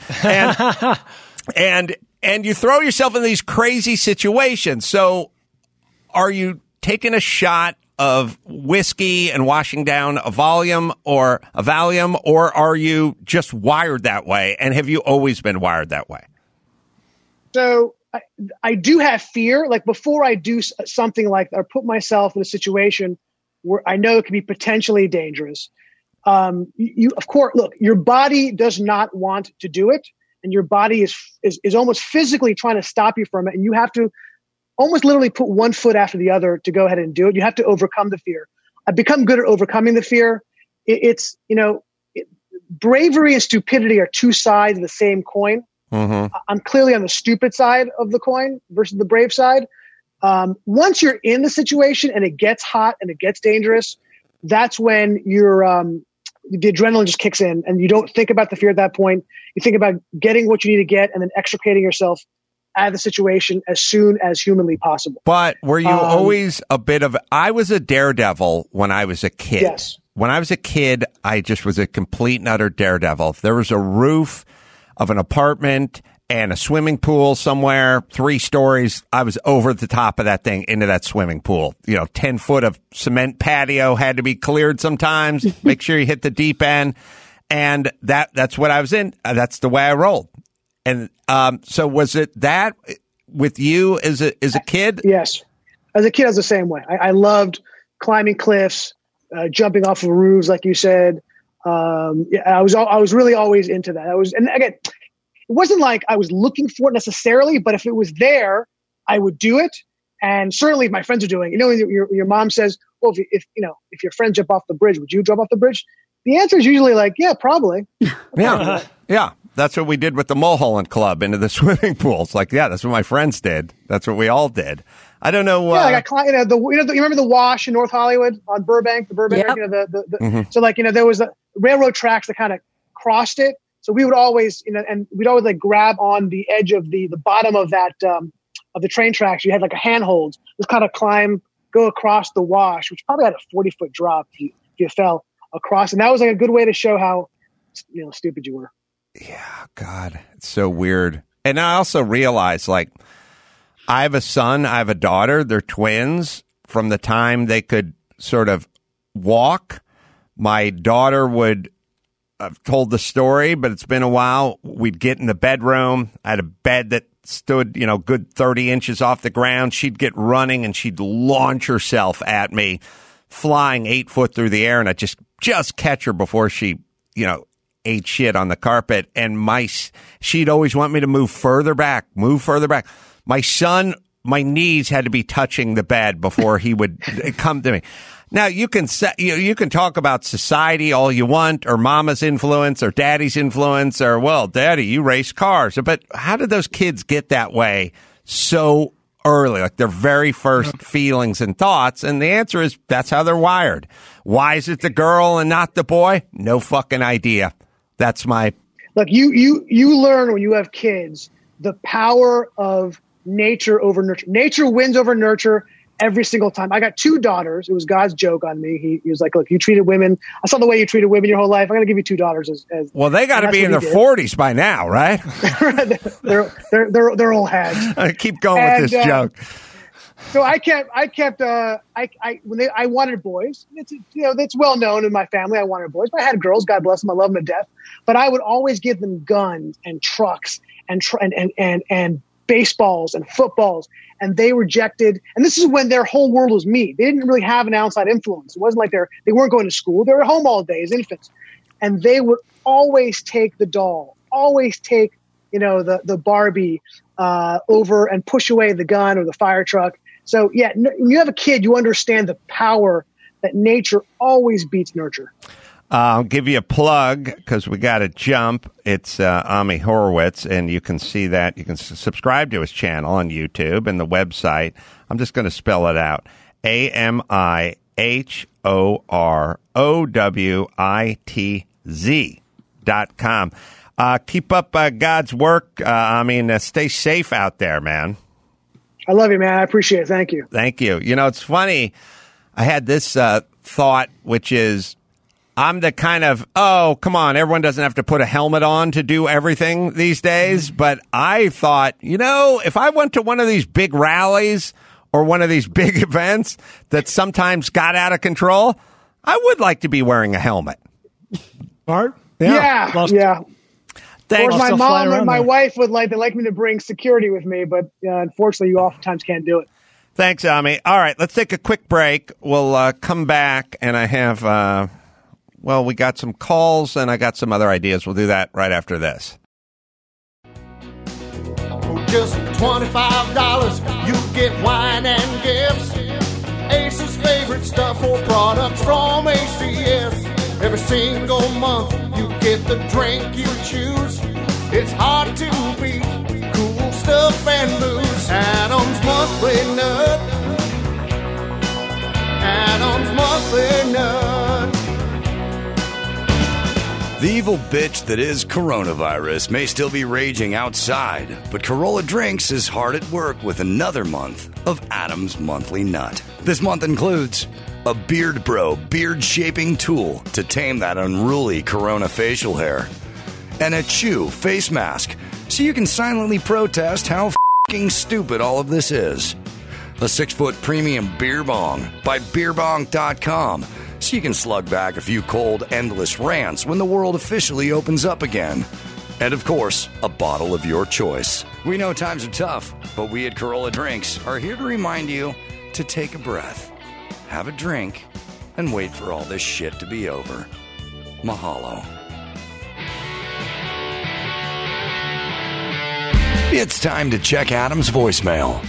and you throw yourself in these crazy situations. So, are you taking a shot of whiskey and washing down a Valium, or are you just wired that way? And have you always been wired that way? So I do have fear. Like before I do something like, or put myself in a situation where I know it could be potentially dangerous. Of course, look, your body does not want to do it, and your body is almost physically trying to stop you from it. And you have to almost literally put one foot after the other to go ahead and do it. You have to overcome the fear. I've become good at overcoming the fear. Bravery and stupidity are two sides of the same coin. Mm-hmm. I'm clearly on the stupid side of the coin versus the brave side. Once you're in the situation and it gets hot and it gets dangerous, that's when the adrenaline just kicks in, and you don't think about the fear at that point. You think about getting what you need to get and then extricating yourself out of the situation as soon as humanly possible. But were you always a bit of... I was a daredevil when I was a kid. Yes. When I was a kid, I just was a complete and utter daredevil. If there was a roof of an apartment and a swimming pool somewhere, 3 stories, I was over the top of that thing into that swimming pool. 10 foot of cement patio had to be cleared sometimes. Make sure you hit the deep end. And that's what I was in. That's the way I rolled. And so was it that with you as a kid? Yes. As a kid, I was the same way. I loved climbing cliffs, jumping off of roofs, like you said. I was really always into that. And again, it wasn't like I was looking for it necessarily, but if it was there, I would do it. And certainly if my friends are doing it, your mom says, well, if your friends jump off the bridge, would you jump off the bridge? the answer is usually like, yeah, probably. Yeah. Yeah. That's what we did with the Mulholland Club into the swimming pools. Like, yeah, that's what my friends did. That's what we all did. I don't know. Yeah, like you remember the Wash in North Hollywood on Burbank, the Burbank. Yep. You know, so like there was the railroad tracks that kind of crossed it. So we would always and we'd always like grab on the edge of the bottom of that of the train tracks. You had like a handhold, just kind of go across the Wash, which probably had a 40-foot drop if you fell across, and that was like a good way to show how stupid you were. Yeah, God, it's so weird. And I also realized, like, I have a son, I have a daughter. They're twins. From the time they could sort of walk, my daughter would have told the story, but it's been a while. We'd get in the bedroom. I had a bed that stood, good 30 inches off the ground. She'd get running and she'd launch herself at me, flying 8 foot through the air, and I'd just catch her before she, ate shit on the carpet. And she'd always want me to move further back. My son, my knees had to be touching the bed before he would come to me. Now, you can talk about society all you want, or mama's influence, or daddy's influence, or, well, daddy, you race cars. But how did those kids get that way so early, like their very first feelings and thoughts? And the answer is that's how they're wired. Why is it the girl and not the boy? No fucking idea. That's my... Look, you learn when you have kids the power of nature over nurture. Nature wins over nurture every single time. I got 2 daughters. It was God's joke on me. He was like, look, you treated women. I saw the way you treated women your whole life. I'm going to give you 2 daughters. Well, they got to be in their 40s by now, right? they're old hags. I keep going with this joke. So I wanted boys. It's well known in my family. I wanted boys, but I had girls. God bless them. I love them to death. But I would always give them guns and trucks and baseballs and footballs, and they rejected. And this is when their whole world was me. They didn't really have an outside influence. It wasn't like they weren't going to school. They were at home all day as infants, and they would always take the doll, always take the Barbie over and push away the gun or the fire truck. So yeah, when you have a kid, you understand the power that nature always beats nurture. I'll give you a plug because we got to jump. It's Ami Horowitz, and you can see that. You can subscribe to his channel on YouTube and the website. I'm just going to spell it out. AMIHOROWITZ.com. Keep up God's work. Stay safe out there, man. I love you, man. I appreciate it. Thank you. Thank you. It's funny. I had this thought, which is, I'm the kind of, come on, everyone doesn't have to put a helmet on to do everything these days. But I thought, if I went to one of these big rallies or one of these big events that sometimes got out of control, I would like to be wearing a helmet. Art? Yeah. Thanks. Or my mom and my wife would like me to bring security with me, but unfortunately, you oftentimes can't do it. Thanks, Ami. All right, let's take a quick break. We'll come back, and I have, we got some calls, and I got some other ideas. We'll do that right after this. For just $25, you get wine and gifts. Ace's favorite stuff or products from ACS. Every single month, you get the drink you choose. It's hard to beat cool stuff and booze. Adam's Monthly Nut. Adam's Monthly Nut. The evil bitch that is coronavirus may still be raging outside, but Corolla Drinks is hard at work with another month of Adam's Monthly Nut. This month includes a Beard Bro beard-shaping tool to tame that unruly corona facial hair, and a Chew face mask so you can silently protest how f***ing stupid all of this is. A 6-foot premium beer bong by beerbong.com so you can slug back a few cold, endless rants when the world officially opens up again. And of course, a bottle of your choice. We know times are tough, but we at Corolla Drinks are here to remind you to take a breath, have a drink, and wait for all this shit to be over. Mahalo. It's time to check Adam's voicemail.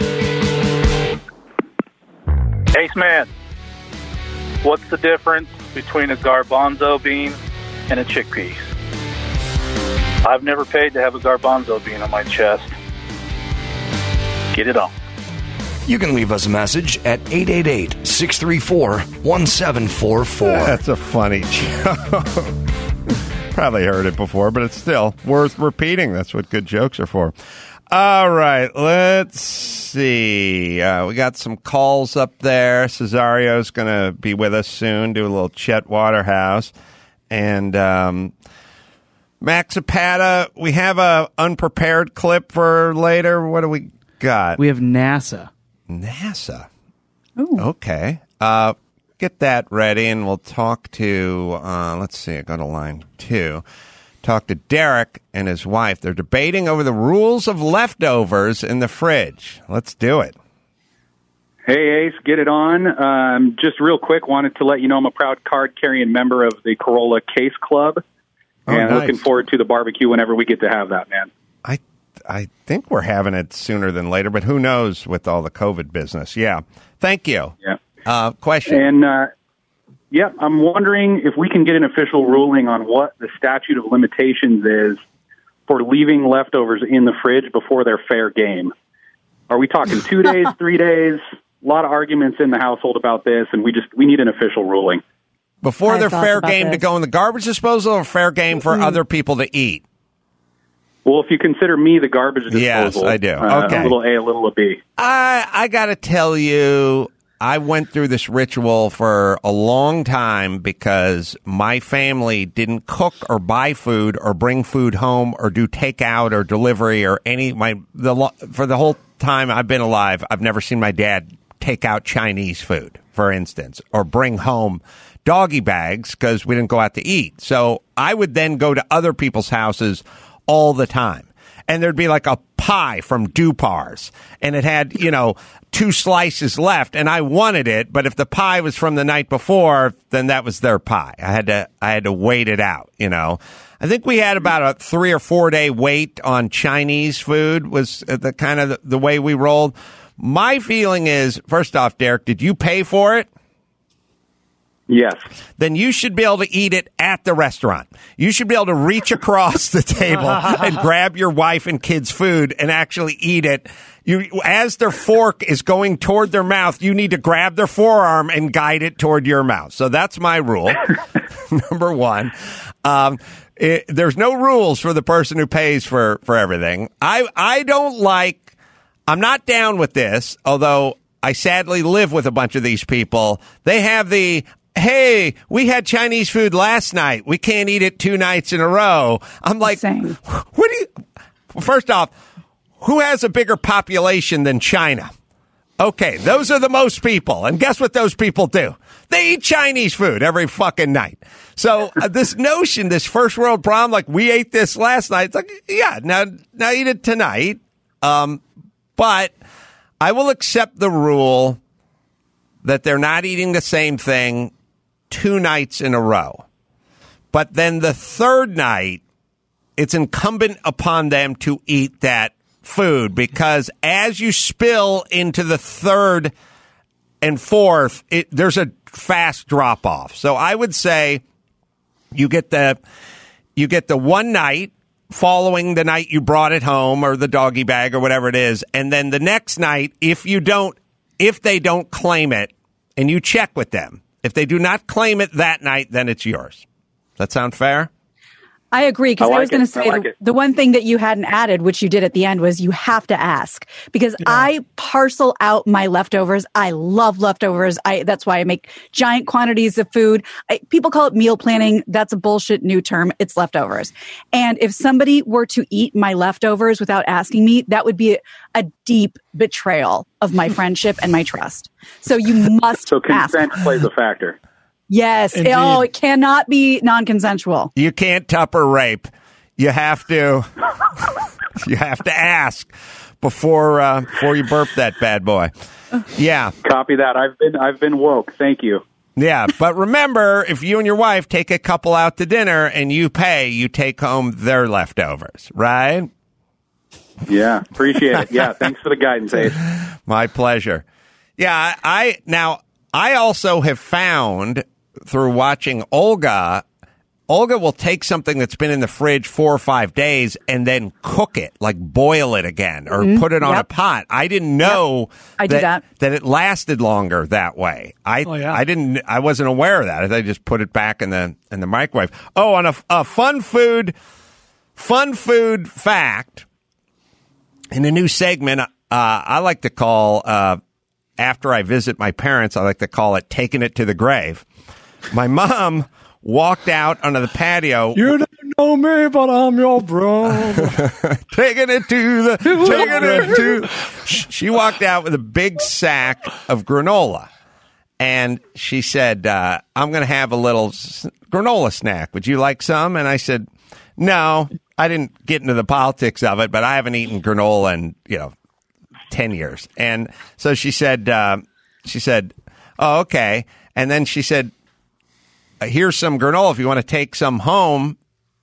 Ace Man, what's the difference between a garbanzo bean and a chickpea. I've never paid to have a garbanzo bean on my chest. Get it on. You can leave us a message at 888-634-1744. That's a funny joke. Probably heard it before, but it's still worth repeating. That's what good jokes are for. All right, let's see. We got some calls up there. Cesario's going to be with us soon, do a little Chet Waterhouse. And Max Zapata, we have a unprepared clip for later. What do we got? We have NASA. NASA. Ooh. Okay. Get that ready, and we'll talk to, let's see, I got a line 2. Talk to Derek and his wife. They're debating over the rules of leftovers in the fridge. Let's do it. Hey, Ace, get it on. Just real quick, wanted to let you know I'm a proud card-carrying member of the Corolla Case Club, and nice. looking forward to the barbecue whenever we get to have that, man. I think we're having it sooner than later, but who knows with all the COVID business. Yeah. Thank you. Yeah. Question. And, I'm wondering if we can get an official ruling on what the statute of limitations is for leaving leftovers in the fridge before they're fair game. Are we talking 2 days, 3 days? A lot of arguments in the household about this, and we need an official ruling. Before they're fair game to go in the garbage disposal or fair game for other people to eat? Well, if you consider me the garbage disposal. Yes, I do. Okay. A little A, a little B. I got to tell you, I went through this ritual for a long time because my family didn't cook or buy food or bring food home or do takeout or delivery or for the whole time I've been alive, I've never seen my dad take out Chinese food, for instance, or bring home doggy bags because we didn't go out to eat. So I would then go to other people's houses all the time. And there'd be like a pie from Dupar's, and it had, 2 slices left, and I wanted it, but if the pie was from the night before, then that was their pie. I had to wait it out, I think we had about a 3 or 4 day wait on Chinese food was the kind of the way we rolled. My feeling is, first off, Derek, did you pay for it? Yes. Then you should be able to eat it at the restaurant. You should be able to reach across the table and grab your wife and kids' food and actually eat it. As their fork is going toward their mouth, you need to grab their forearm and guide it toward your mouth. So that's my rule. Number one. There's no rules for the person who pays for everything. I'm not down with this, although I sadly live with a bunch of these people. They have hey, we had Chinese food last night. We can't eat it 2 nights in a row. I'm like, first off, who has a bigger population than China? Okay, those are the most people. And guess what those people do? They eat Chinese food every fucking night. So this notion, this first world problem, like we ate this last night, it's like, yeah, now eat it tonight. But I will accept the rule that they're not eating the same thing 2 nights in a row. But then the third night, it's incumbent upon them to eat that food because as you spill into the third and fourth, there's a fast drop off. So I would say you get the one night following the night you brought it home or the doggy bag or whatever it is. And then the next night, if they don't claim it and you check with them, if they do not claim it that night, then it's yours. Does that sound fair? I agree, because I was going to say the one thing that you hadn't added, which you did at the end, was you have to ask. Because I parcel out my leftovers. I love leftovers. That's why I make giant quantities of food. People call it meal planning. That's a bullshit new term. It's leftovers. And if somebody were to eat my leftovers without asking me, that would be a deep betrayal of my friendship and my trust. So you must So consent plays a factor. Yes. It cannot be non-consensual. You can't Tupper rape. You have to. You have to ask before you burp that bad boy. Yeah. Copy that. I've been woke. Thank you. Yeah, but remember, if you and your wife take a couple out to dinner and you pay, you take home their leftovers, right? Yeah, appreciate it. Yeah, thanks for the guidance, Ace. My pleasure. Yeah, I also have found through watching Olga. Olga will take something that's been in the fridge 4 or 5 days and then cook it, like boil it again or put it on a pot. I didn't know that it lasted longer that way. I wasn't aware of that. I just put it back in the microwave. Oh, on a fun food fact, in a new segment, I like to call, after I visit my parents, I like to call it taking it to the grave. My mom walked out onto the patio. You don't know me, but I'm your brother. She walked out with a big sack of granola. And she said, I'm going to have a little granola snack. Would you like some? And I said, no, I didn't get into the politics of it, but I haven't eaten granola in, 10 years. And so she said, oh, okay. And then she said, here's some granola if you want to take some home.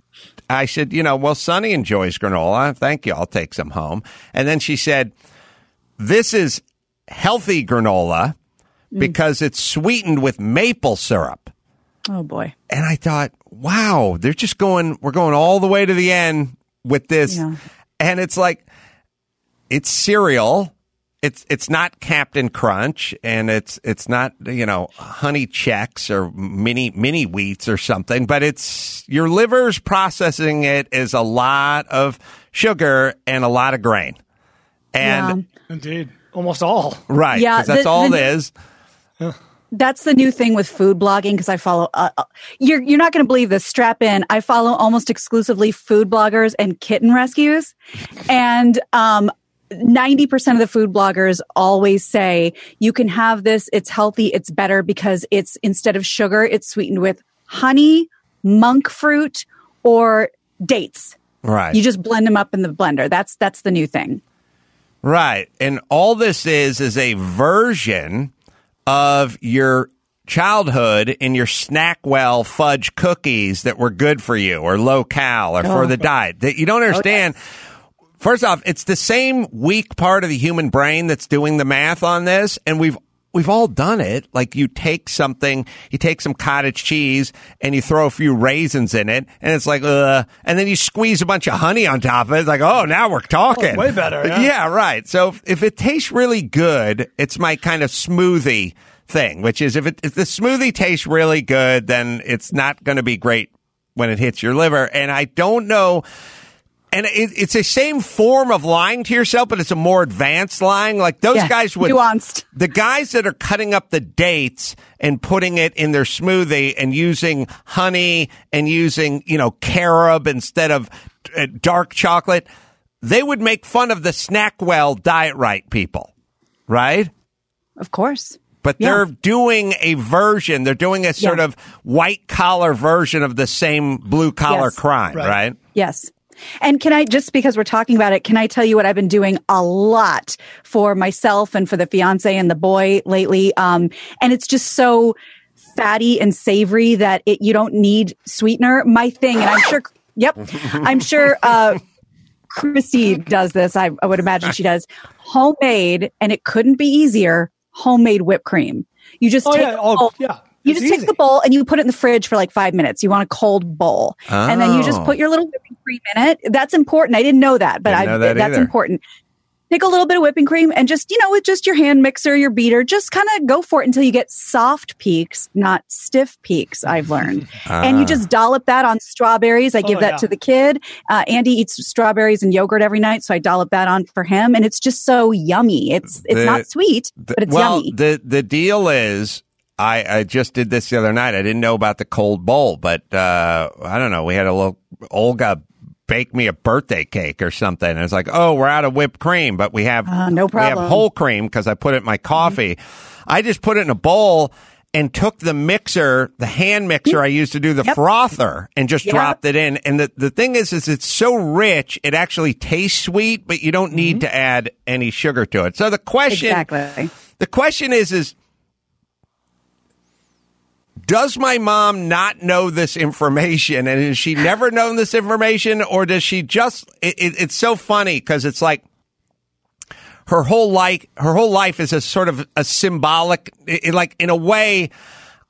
I said, well, Sonny enjoys granola. Thank you. I'll take some home. And then she said, this is healthy granola because it's sweetened with maple syrup. Oh, boy. And I thought, wow, we're going all the way to the end with this. Yeah. And it's like, it's cereal. It's not Captain Crunch, and it's not Honey Chex or mini wheats or something, but it's your liver's processing it as a lot of sugar and a lot of grain. And indeed, almost all. Right. Yeah, that's all it is. That's the new thing with food blogging, because I follow. You're not going to believe this. Strap in. I follow almost exclusively food bloggers and kitten rescues, and 90% of the food bloggers always say you can have this. It's healthy. It's better because it's, instead of sugar, it's sweetened with honey, monk fruit, or dates. Right. You just blend them up in the blender. That's the new thing. Right. And all this is a version of your childhood in your Snackwell fudge cookies that were good for you or low cal or for the diet. That you don't understand. First off, it's the same weak part of the human brain that's doing the math on this, and we've all done it. Like you take some cottage cheese and you throw a few raisins in it, and it's like, and then you squeeze a bunch of honey on top of it. It's like, oh, now we're talking. Oh, way better. Yeah, right. So if it tastes really good, it's my kind of smoothie thing, which is if the smoothie tastes really good, then it's not going to be great when it hits your liver. And I don't know. And it's the same form of lying to yourself, but it's a more advanced lying. Like those guys would, nuanced. The guys that are cutting up the dates and putting it in their smoothie and using honey and using, carob instead of dark chocolate, they would make fun of the Snackwell Diet Right people, right? Of course. But they're doing a version. They're doing a sort of white collar version of the same blue collar crime, right? Yes. And can I, just because we're talking about it, can I tell you what I've been doing a lot for myself and for the fiance and the boy lately? And it's just so fatty and savory that you don't need sweetener. My thing, and I'm sure, Christy does this. I would imagine she does. Homemade, and it couldn't be easier, homemade whipped cream. You just You just take the bowl and you put it in the fridge for like 5 minutes. You want a cold bowl. Oh. And then you just put your little whipping cream in it. That's important. I didn't know that, but that's important. Take a little bit of whipping cream and just, with just your hand mixer, your beater, just kind of go for it until you get soft peaks, not stiff peaks, I've learned. And you just dollop that on strawberries. I give that to the kid. Andy eats strawberries and yogurt every night, so I dollop that on for him. And it's just so yummy. It's not sweet, but it's yummy. The deal is, I just did this the other night. I didn't know about the cold bowl, but I don't know. We had a little Olga bake me a birthday cake or something. And it's like, oh, we're out of whipped cream, but we have no problem. We have whole cream because I put it in my coffee. I just put it in a bowl and took the mixer, the hand mixer I used to do the frother, and just dropped it in. And the thing is it's so rich, it actually tastes sweet, but you don't need to add any sugar to it. So the question is, does my mom not know this information, and has she never known this information, or does she just? It's so funny because it's like her whole life is a sort of a symbolic. Like in a way,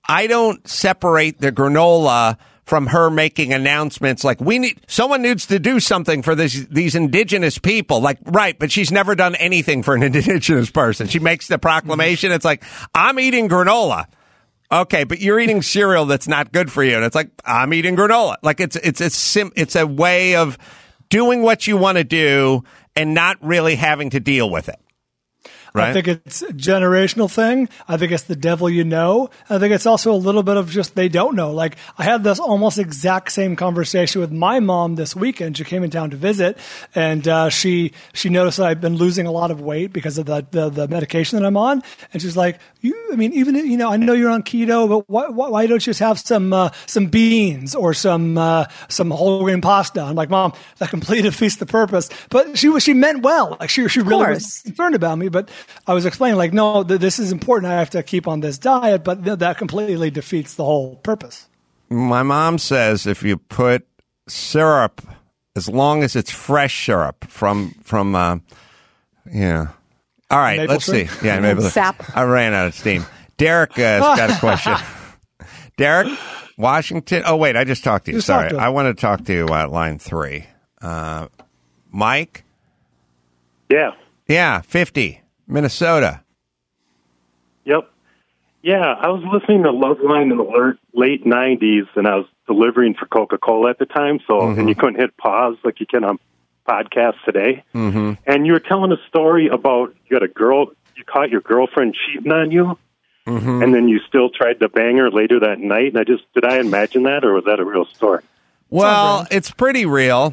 I don't separate the granola from her making announcements like someone needs to do something for these indigenous people. Like, right, but she's never done anything for an indigenous person. She makes the proclamation. It's like, I'm eating granola. Okay, but you're eating cereal that's not good for you. And it's like, I'm eating granola. Like, it's a way of doing what you want to do and not really having to deal with it. Right? I think it's a generational thing. I think it's the devil you know. I think it's also a little bit of just they don't know. Like, I had this almost exact same conversation with my mom this weekend. She came in town to visit, and she noticed that I've been losing a lot of weight because of the medication that I'm on. And she's like, even I know you're on keto, but why don't you just have some beans or some whole grain pasta? I'm like, Mom, that completely defeats the purpose. But she meant well. Like, she really was concerned about me, but I was explaining, like, no, this is important. I have to keep on this diet, but that completely defeats the whole purpose. My mom says if you put syrup, as long as it's fresh syrup from yeah. All right, maple let's syrup? see. Yeah, maybe Sap. I ran out of steam. Derek has got a question. Derek, Washington. Oh, wait, I just talked to you. Sorry. I want to talk to you at line 3. Mike? Yeah. Yeah, 50. Minnesota. Yep. Yeah, I was listening to Loveline in the late 90s, and I was delivering for Coca-Cola at the time, and you couldn't hit pause like you can on podcasts today. Mm-hmm. And you were telling a story about you caught your girlfriend cheating on you, and then you still tried to bang her later that night. And did I imagine that, or was that a real story? Well, it's pretty real.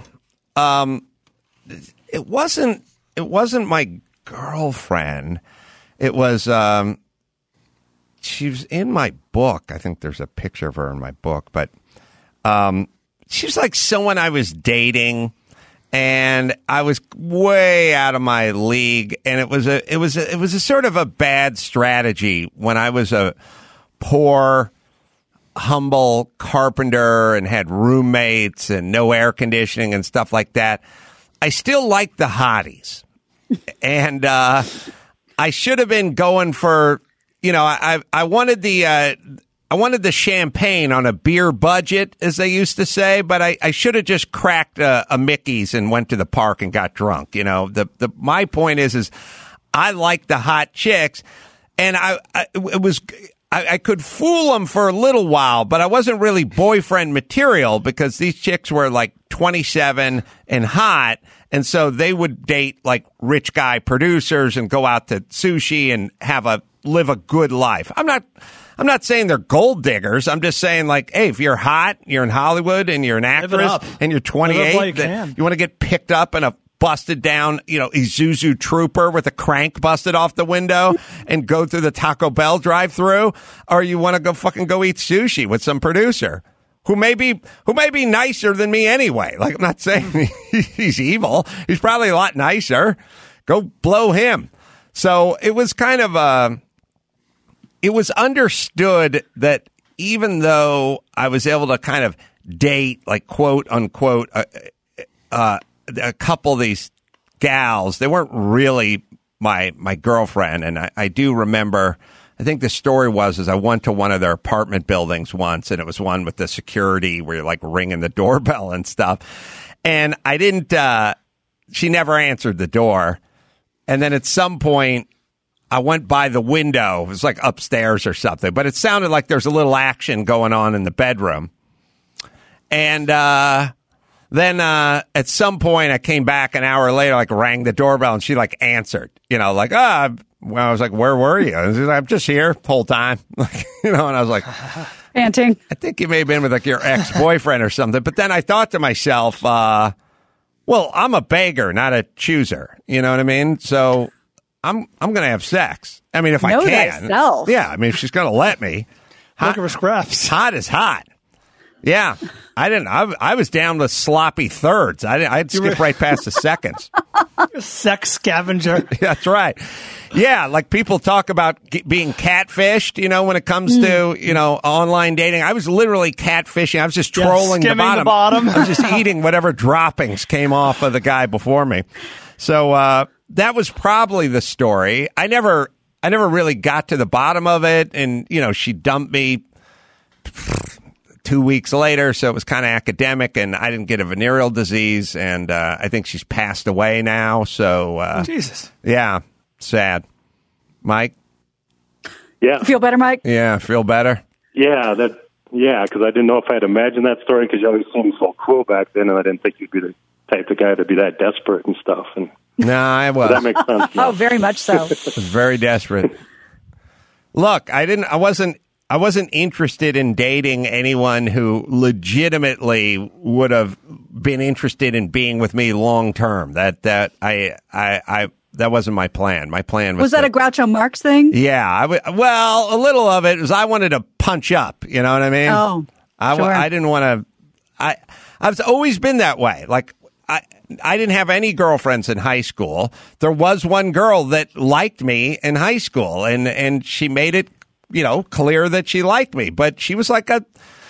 It wasn't my girlfriend. It was she was in my book. I think there's a picture of her in my book, but she was like someone I was dating, and I was way out of my league, and it was a sort of a bad strategy when I was a poor, humble carpenter and had roommates and no air conditioning and stuff like that. I still like the hotties. And I should have been going for, I wanted the champagne on a beer budget, as they used to say, but I should have just cracked a Mickey's and went to the park and got drunk. My point is I like the hot chicks, and I could fool them for a little while, but I wasn't really boyfriend material because these chicks were like 27 and hot. And so they would date like rich guy producers and go out to sushi and live a good life. I'm not saying they're gold diggers. I'm just saying, like, hey, if you're hot, you're in Hollywood and you're an actress and you're 28, you want to get picked up in a busted down, Isuzu Trooper with a crank busted off the window and go through the Taco Bell drive-thru, or you want to go eat sushi with some producer who may be nicer than me anyway. Like, I'm not saying he's evil. He's probably a lot nicer. Go blow him. So it was kind of it was understood that even though I was able to kind of date, like, quote unquote, a couple of these gals, they weren't really my girlfriend. And I do remember, I think the story was I went to one of their apartment buildings once, and it was one with the security where you're like ringing the doorbell and stuff. And I didn't, she never answered the door. And then at some point I went by the window. It was like upstairs or something, but it sounded like there's a little action going on in the bedroom. And, then at some point I came back an hour later, like rang the doorbell, and she like answered, like, well, I was like, where were you? And she's like, I'm just here the whole time. And I was like, panting. I think you may have been with like your ex-boyfriend or something. But then I thought to myself, well, I'm a beggar, not a chooser. You know what I mean? So I'm going to have sex. I mean, if I can. Thyself. Yeah. I mean, if she's going to let me. Looking for scraps. Hot is hot. Yeah. I was down with sloppy thirds. I'd skip right past the seconds. Sex scavenger. That's right. Yeah, like people talk about being catfished, when it comes to, online dating. I was literally catfishing. I was just trolling the bottom. I was just eating whatever droppings came off of the guy before me. So that was probably the story. I never really got to the bottom of it. And, she dumped me 2 weeks later, so it was kind of academic, and I didn't get a venereal disease, and I think she's passed away now. So, Jesus. Yeah, sad. Mike? Yeah. Feel better, Mike? Yeah, feel better? Yeah, because I didn't know if I'd imagined that story because you always seemed so cool back then, and I didn't think you'd be the type of guy to be that desperate and stuff. And no, I was. That makes sense. Oh, very much so. I was very desperate. Look, I wasn't interested in dating anyone who legitimately would have been interested in being with me long term. That wasn't my plan. My plan was that a Groucho Marx thing? Yeah, well, a little of it was I wanted to punch up. You know what I mean? Oh, sure. I didn't want to. I've always been that way. Like I didn't have any girlfriends in high school. There was one girl that liked me in high school, and she made it, clear that she liked me. But she was like a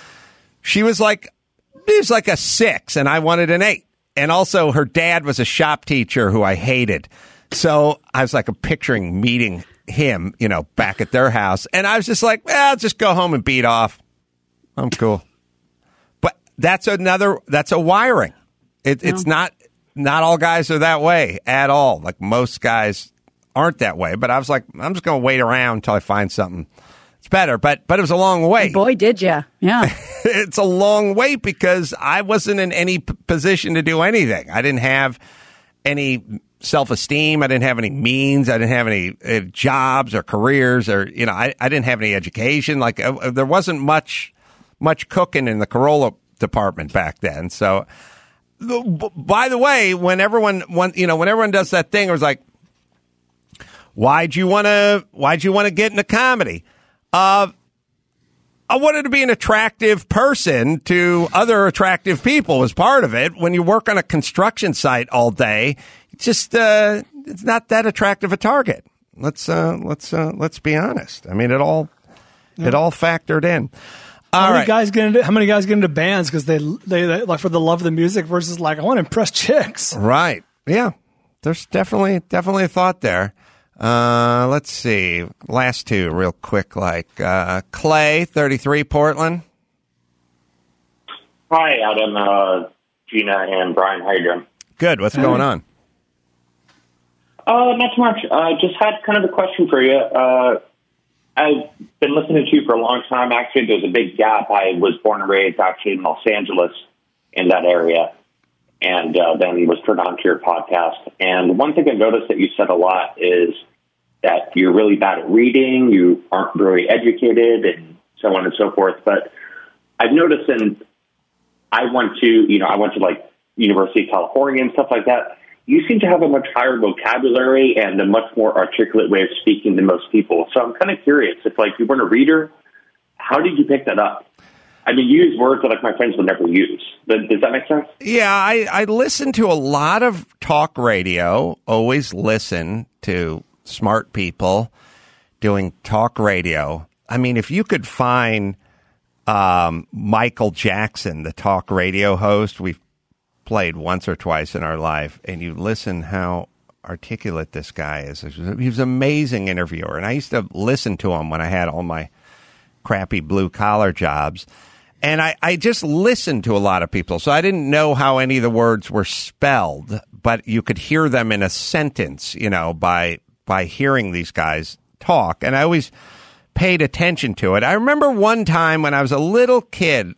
6, and I wanted an 8. And also, her dad was a shop teacher who I hated. So I was like, picturing meeting him, back at their house, and I was just like, I'll just go home and beat off. I'm cool. But that's a wiring. It's not all guys are that way at all. Like most guys aren't that way. But I was like, I'm just going to wait around until I find something that's better. But it was a long wait. Boy, did you. Yeah. It's a long wait because I wasn't in any position to do anything. I didn't have any self-esteem. I didn't have any means. I didn't have any jobs or careers or, I didn't have any education. Like there wasn't much cooking in the Corolla department back then. So, by the way, when everyone does that thing, it was like, why'd you want to get into comedy? I wanted to be an attractive person to other attractive people as part of it. When you work on a construction site all day, it's not that attractive a target. Let's be honest. I mean, it all factored in. How many guys get into bands because they like for the love of the music versus like I want to impress chicks? Right. Yeah. There's definitely a thought there. Let's see. Last two real quick. Like Clay, 33, Portland. Hi, Adam, Gina, and Brian. How you doing? Good. What's going on? Not too much. Just had kind of a question for you. I've been listening to you for a long time. Actually, there's a big gap. I was born and raised actually in Los Angeles, in that area, and then was turned on to your podcast. And one thing I noticed that you said a lot is that you're really bad at reading, you aren't very educated, and so on and so forth. But I've noticed, and I went to like University of California and stuff like that. You seem to have a much higher vocabulary and a much more articulate way of speaking than most people. So I'm kind of curious, if like you weren't a reader, how did you pick that up? I mean, you use words that like my friends would never use. Does that make sense? Yeah, I listen to a lot of talk radio, always listen to smart people doing talk radio. I mean, if you could find Michael Jackson, the talk radio host, we've played once or twice in our life, and you listen how articulate this guy is. He was an amazing interviewer, and I used to listen to him when I had all my crappy blue-collar jobs. And I just listened to a lot of people, so I didn't know how any of the words were spelled, but you could hear them in a sentence, by hearing these guys talk. And I always paid attention to it. I remember one time when I was a little kid,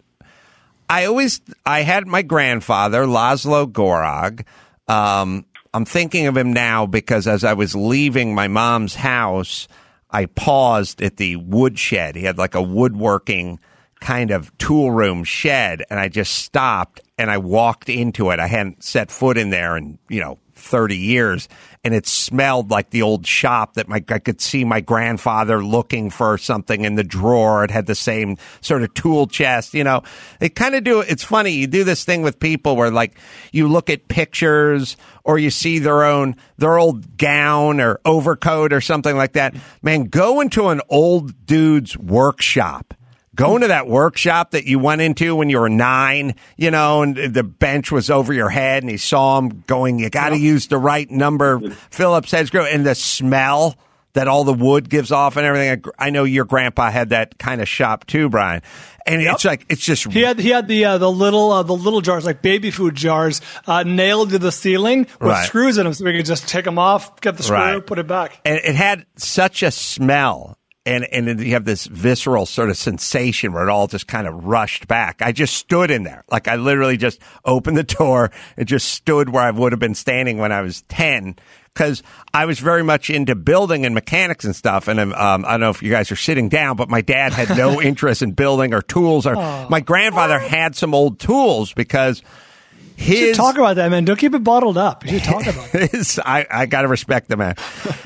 I had my grandfather, Laszlo Gorog. I'm thinking of him now because as I was leaving my mom's house, I paused at the woodshed. He had like a woodworking kind of tool room shed, and I just stopped and I walked into it. I hadn't set foot in there in, 30 years, and it smelled like the old shop that I could see my grandfather looking for something in the drawer. It had the same sort of tool chest, They kind of do, it's funny, you do this thing with people where like you look at pictures or you see their old gown or overcoat or something like that. Man, go into an old dude's workshop. Go into that workshop that you went into when you were 9, and the bench was over your head, and he saw him going, you got to use the right number, Phillips head screw, and the smell that all the wood gives off and everything. I know your grandpa had that kind of shop too, Brian. And it's just he had the little jars, like baby food jars, nailed to the ceiling with screws in them, so we could just take them off, get the screw, put it back. And it had such a smell. And you have this visceral sort of sensation where it all just kind of rushed back. I just stood in there. Like I literally just opened the door and just stood where I would have been standing when I was 10, because I was very much into building and mechanics and stuff. And I don't know if you guys are sitting down, but my dad had no interest in building or tools. My grandfather had some old tools because you should talk about that, man. Don't keep it bottled up. You should talk about it. I got to respect the man.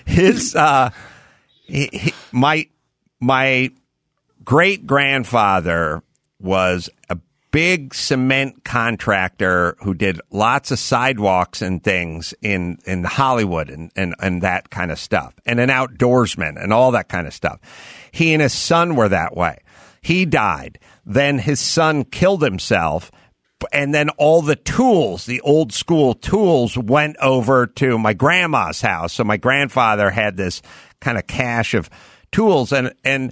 My great-grandfather was a big cement contractor who did lots of sidewalks and things in Hollywood and that kind of stuff, and an outdoorsman and all that kind of stuff. He and his son were that way. He died. Then his son killed himself. And then all the tools, the old school tools, went over to my grandma's house. So my grandfather had this kind of cache of tools. And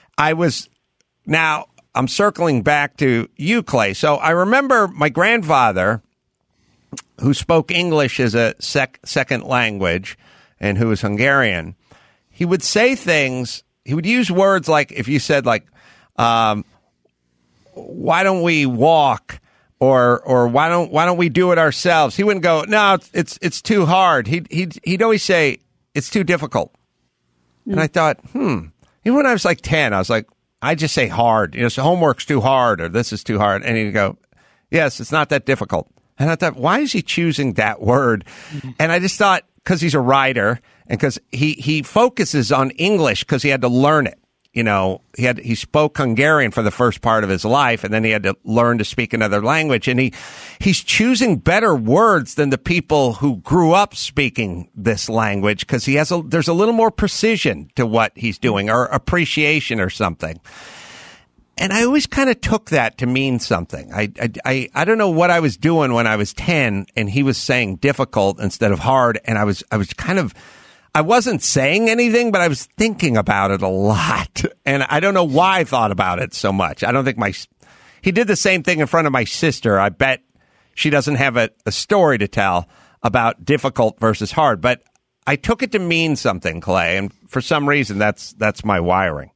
now I'm circling back to you, Clay. So I remember my grandfather, who spoke English as a second language and who was Hungarian, he would say things, he would use words like, if you said like, why don't we walk? Or why don't we do it ourselves? He wouldn't go, no, it's too hard. He'd always say it's too difficult. And I thought, even when I was like 10, I was like, I just say hard. So homework's too hard, or this is too hard. And he'd go, yes, it's not that difficult. And I thought, why is he choosing that word? And I just thought, because he's a writer and because he focuses on English because he had to learn it. He spoke Hungarian for the first part of his life, and then he had to learn to speak another language. And he's choosing better words than the people who grew up speaking this language because there's a little more precision to what he's doing, or appreciation or something. And I always kind of took that to mean something. I don't know what I was doing when I was 10, and he was saying difficult instead of hard, and I wasn't saying anything, but I was thinking about it a lot. And I don't know why I thought about it so much. I don't think he did the same thing in front of my sister. I bet she doesn't have a story to tell about difficult versus hard, but I took it to mean something, Clay. And for some reason, that's my wiring.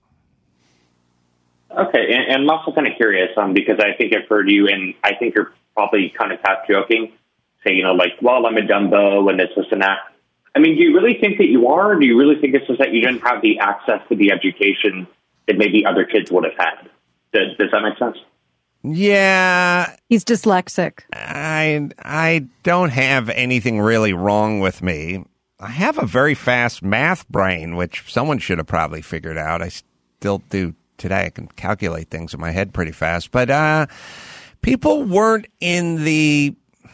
Okay. And I'm also kind of curious, because I think I've heard you, and I think you're probably kind of half joking, say, like, well, I'm a Dumbo and this and that. I mean, do you really think that you are? Or do you really think it's just that you didn't have the access to the education that maybe other kids would have had? Does that make sense? Yeah. He's dyslexic. I don't have anything really wrong with me. I have a very fast math brain, which someone should have probably figured out. I still do today. I can calculate things in my head pretty fast. But people weren't in the...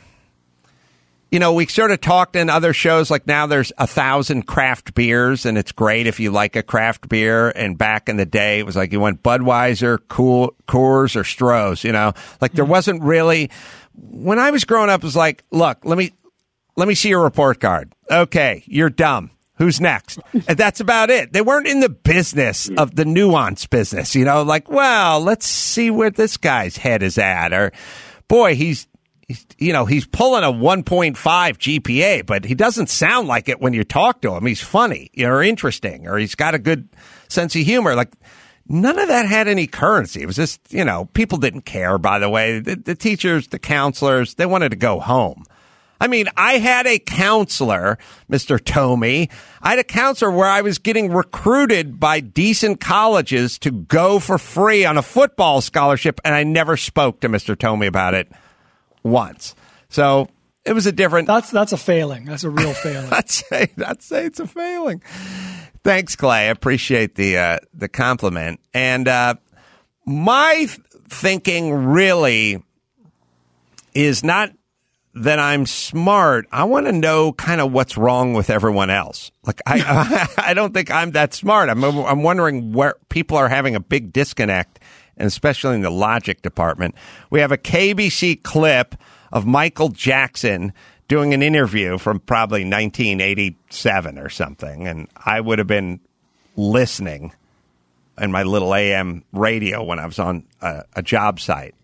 we sort of talked in other shows, like now there's 1,000 craft beers, and it's great if you like a craft beer. And back in the day, it was like you went Budweiser, Coors, or Stroh's, Like there wasn't really... When I was growing up, it was like, look, let me see your report card. Okay, you're dumb. Who's next? And that's about it. They weren't in the business of the nuance business, Like, well, let's see where this guy's head is at. Or, boy, he's pulling a 1.5 GPA, but he doesn't sound like it when you talk to him. He's funny, or interesting, or he's got a good sense of humor. Like, none of that had any currency. It was just, people didn't care, by the way. The teachers, the counselors, they wanted to go home. I mean, I had a counselor, Mr. Tomey. I had a counselor where I was getting recruited by decent colleges to go for free on a football scholarship, and I never spoke to Mr. Tomey about it once. So it was a different... That's a failing. That's a real failing. I'd say it's a failing. Thanks, Clay. I appreciate the compliment. And my thinking really is not that I'm smart. I want to know kind of what's wrong with everyone else. Like I don't think I'm that smart. I'm wondering where people are having a big disconnect, and especially in the logic department. We have a KBC clip of Michael Jackson doing an interview from probably 1987 or something, and I would have been listening in my little AM radio when I was on a job site.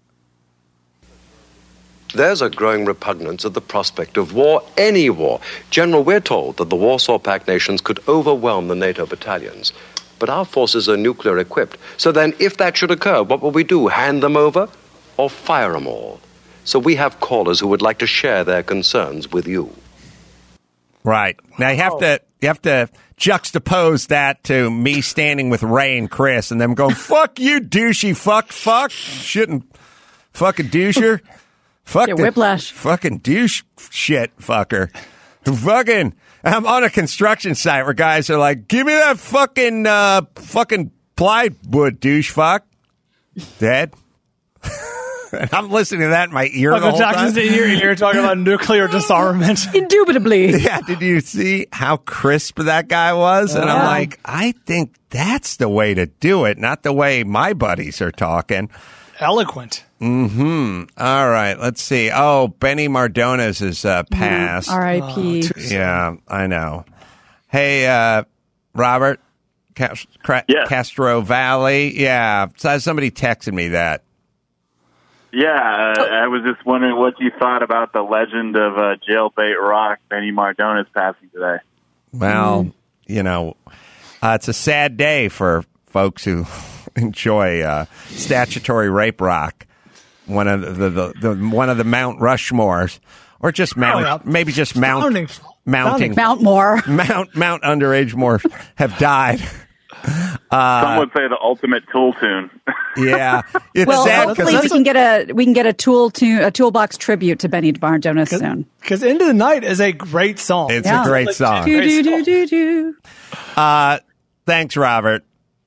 There's a growing repugnance at the prospect of war, any war. General, we're told that the Warsaw Pact nations could overwhelm the NATO battalions. But our forces are nuclear equipped. So then, if that should occur, what will we do? Hand them over or fire them all? So we have callers who would like to share their concerns with you. Right. Now, you have to juxtapose that to me standing with Ray and Chris and them going, fuck you, douchey, fuck, shouldn't fucking doucher. Fuck Get whiplash. Fucking douche shit fucker. Fucking, I'm on a construction site where guys are like, give me that fucking plywood, douche fuck. Dead. And I'm listening to that in my ear the whole time. In your ear talking about nuclear disarmament. Indubitably. Yeah, did you see how crisp that guy was? And I'm like, I think that's the way to do it, not the way my buddies are talking. Eloquent. Mm-hmm. All right, let's see. Oh, Benny Mardones is passed. R.I.P. Yeah, I know. Hey, Robert, Castro Valley. Yeah, somebody texted me that. Yeah, I was just wondering what you thought about the legend of jailbait rock Benny Mardones passing today. Well, it's a sad day for folks who enjoy statutory rape rock, one of the Mount Rushmores, or just maybe just mounting Mount underage more have died. Some would say the ultimate Tool tune. Yeah, it's well, sad hopefully we can get a toolbox tribute to Benny Mardones soon. Because "Into the Night" is a great song. It's a great song. Thanks, Robert.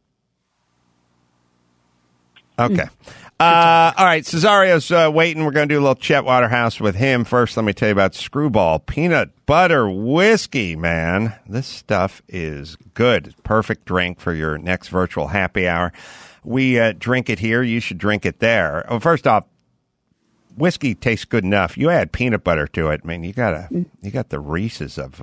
Okay. All right, Cesario's waiting. We're going to do a little Chet Waterhouse with him. First, let me tell you about Screwball Peanut Butter Whiskey, man. This stuff is good. Perfect drink for your next virtual happy hour. We drink it here. You should drink it there. Well, first off, whiskey tastes good enough. You add peanut butter to it. I mean, you got the Reese's of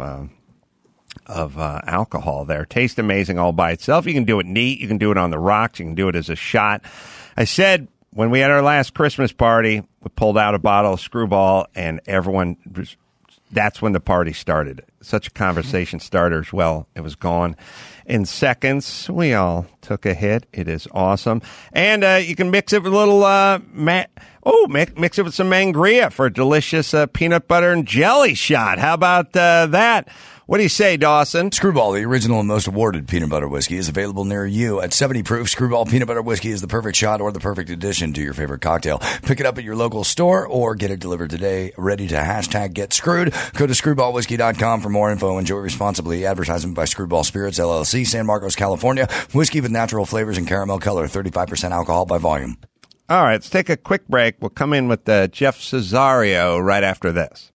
alcohol there. Tastes amazing all by itself. You can do it neat. You can do it on the rocks. You can do it as a shot. I said when we had our last Christmas party, we pulled out a bottle of Screwball, and that's when the party started. Such a conversation starter as well. It was gone in seconds. We all took a hit. It is awesome. And you can mix it with a little, mix it with some Mangria for a delicious peanut butter and jelly shot. How about that? What do you say, Dawson? Screwball, the original and most awarded peanut butter whiskey, is available near you. At 70 proof, Screwball peanut butter whiskey is the perfect shot or the perfect addition to your favorite cocktail. Pick it up at your local store or get it delivered today. Ready to #GetScrewed. Go to screwballwhiskey.com for more info. Enjoy responsibly. Advertisement by Screwball Spirits, LLC, San Marcos, California. Whiskey with natural flavors and caramel color. 35% alcohol by volume. All right, let's take a quick break. We'll come in with Jeff Cesario right after this.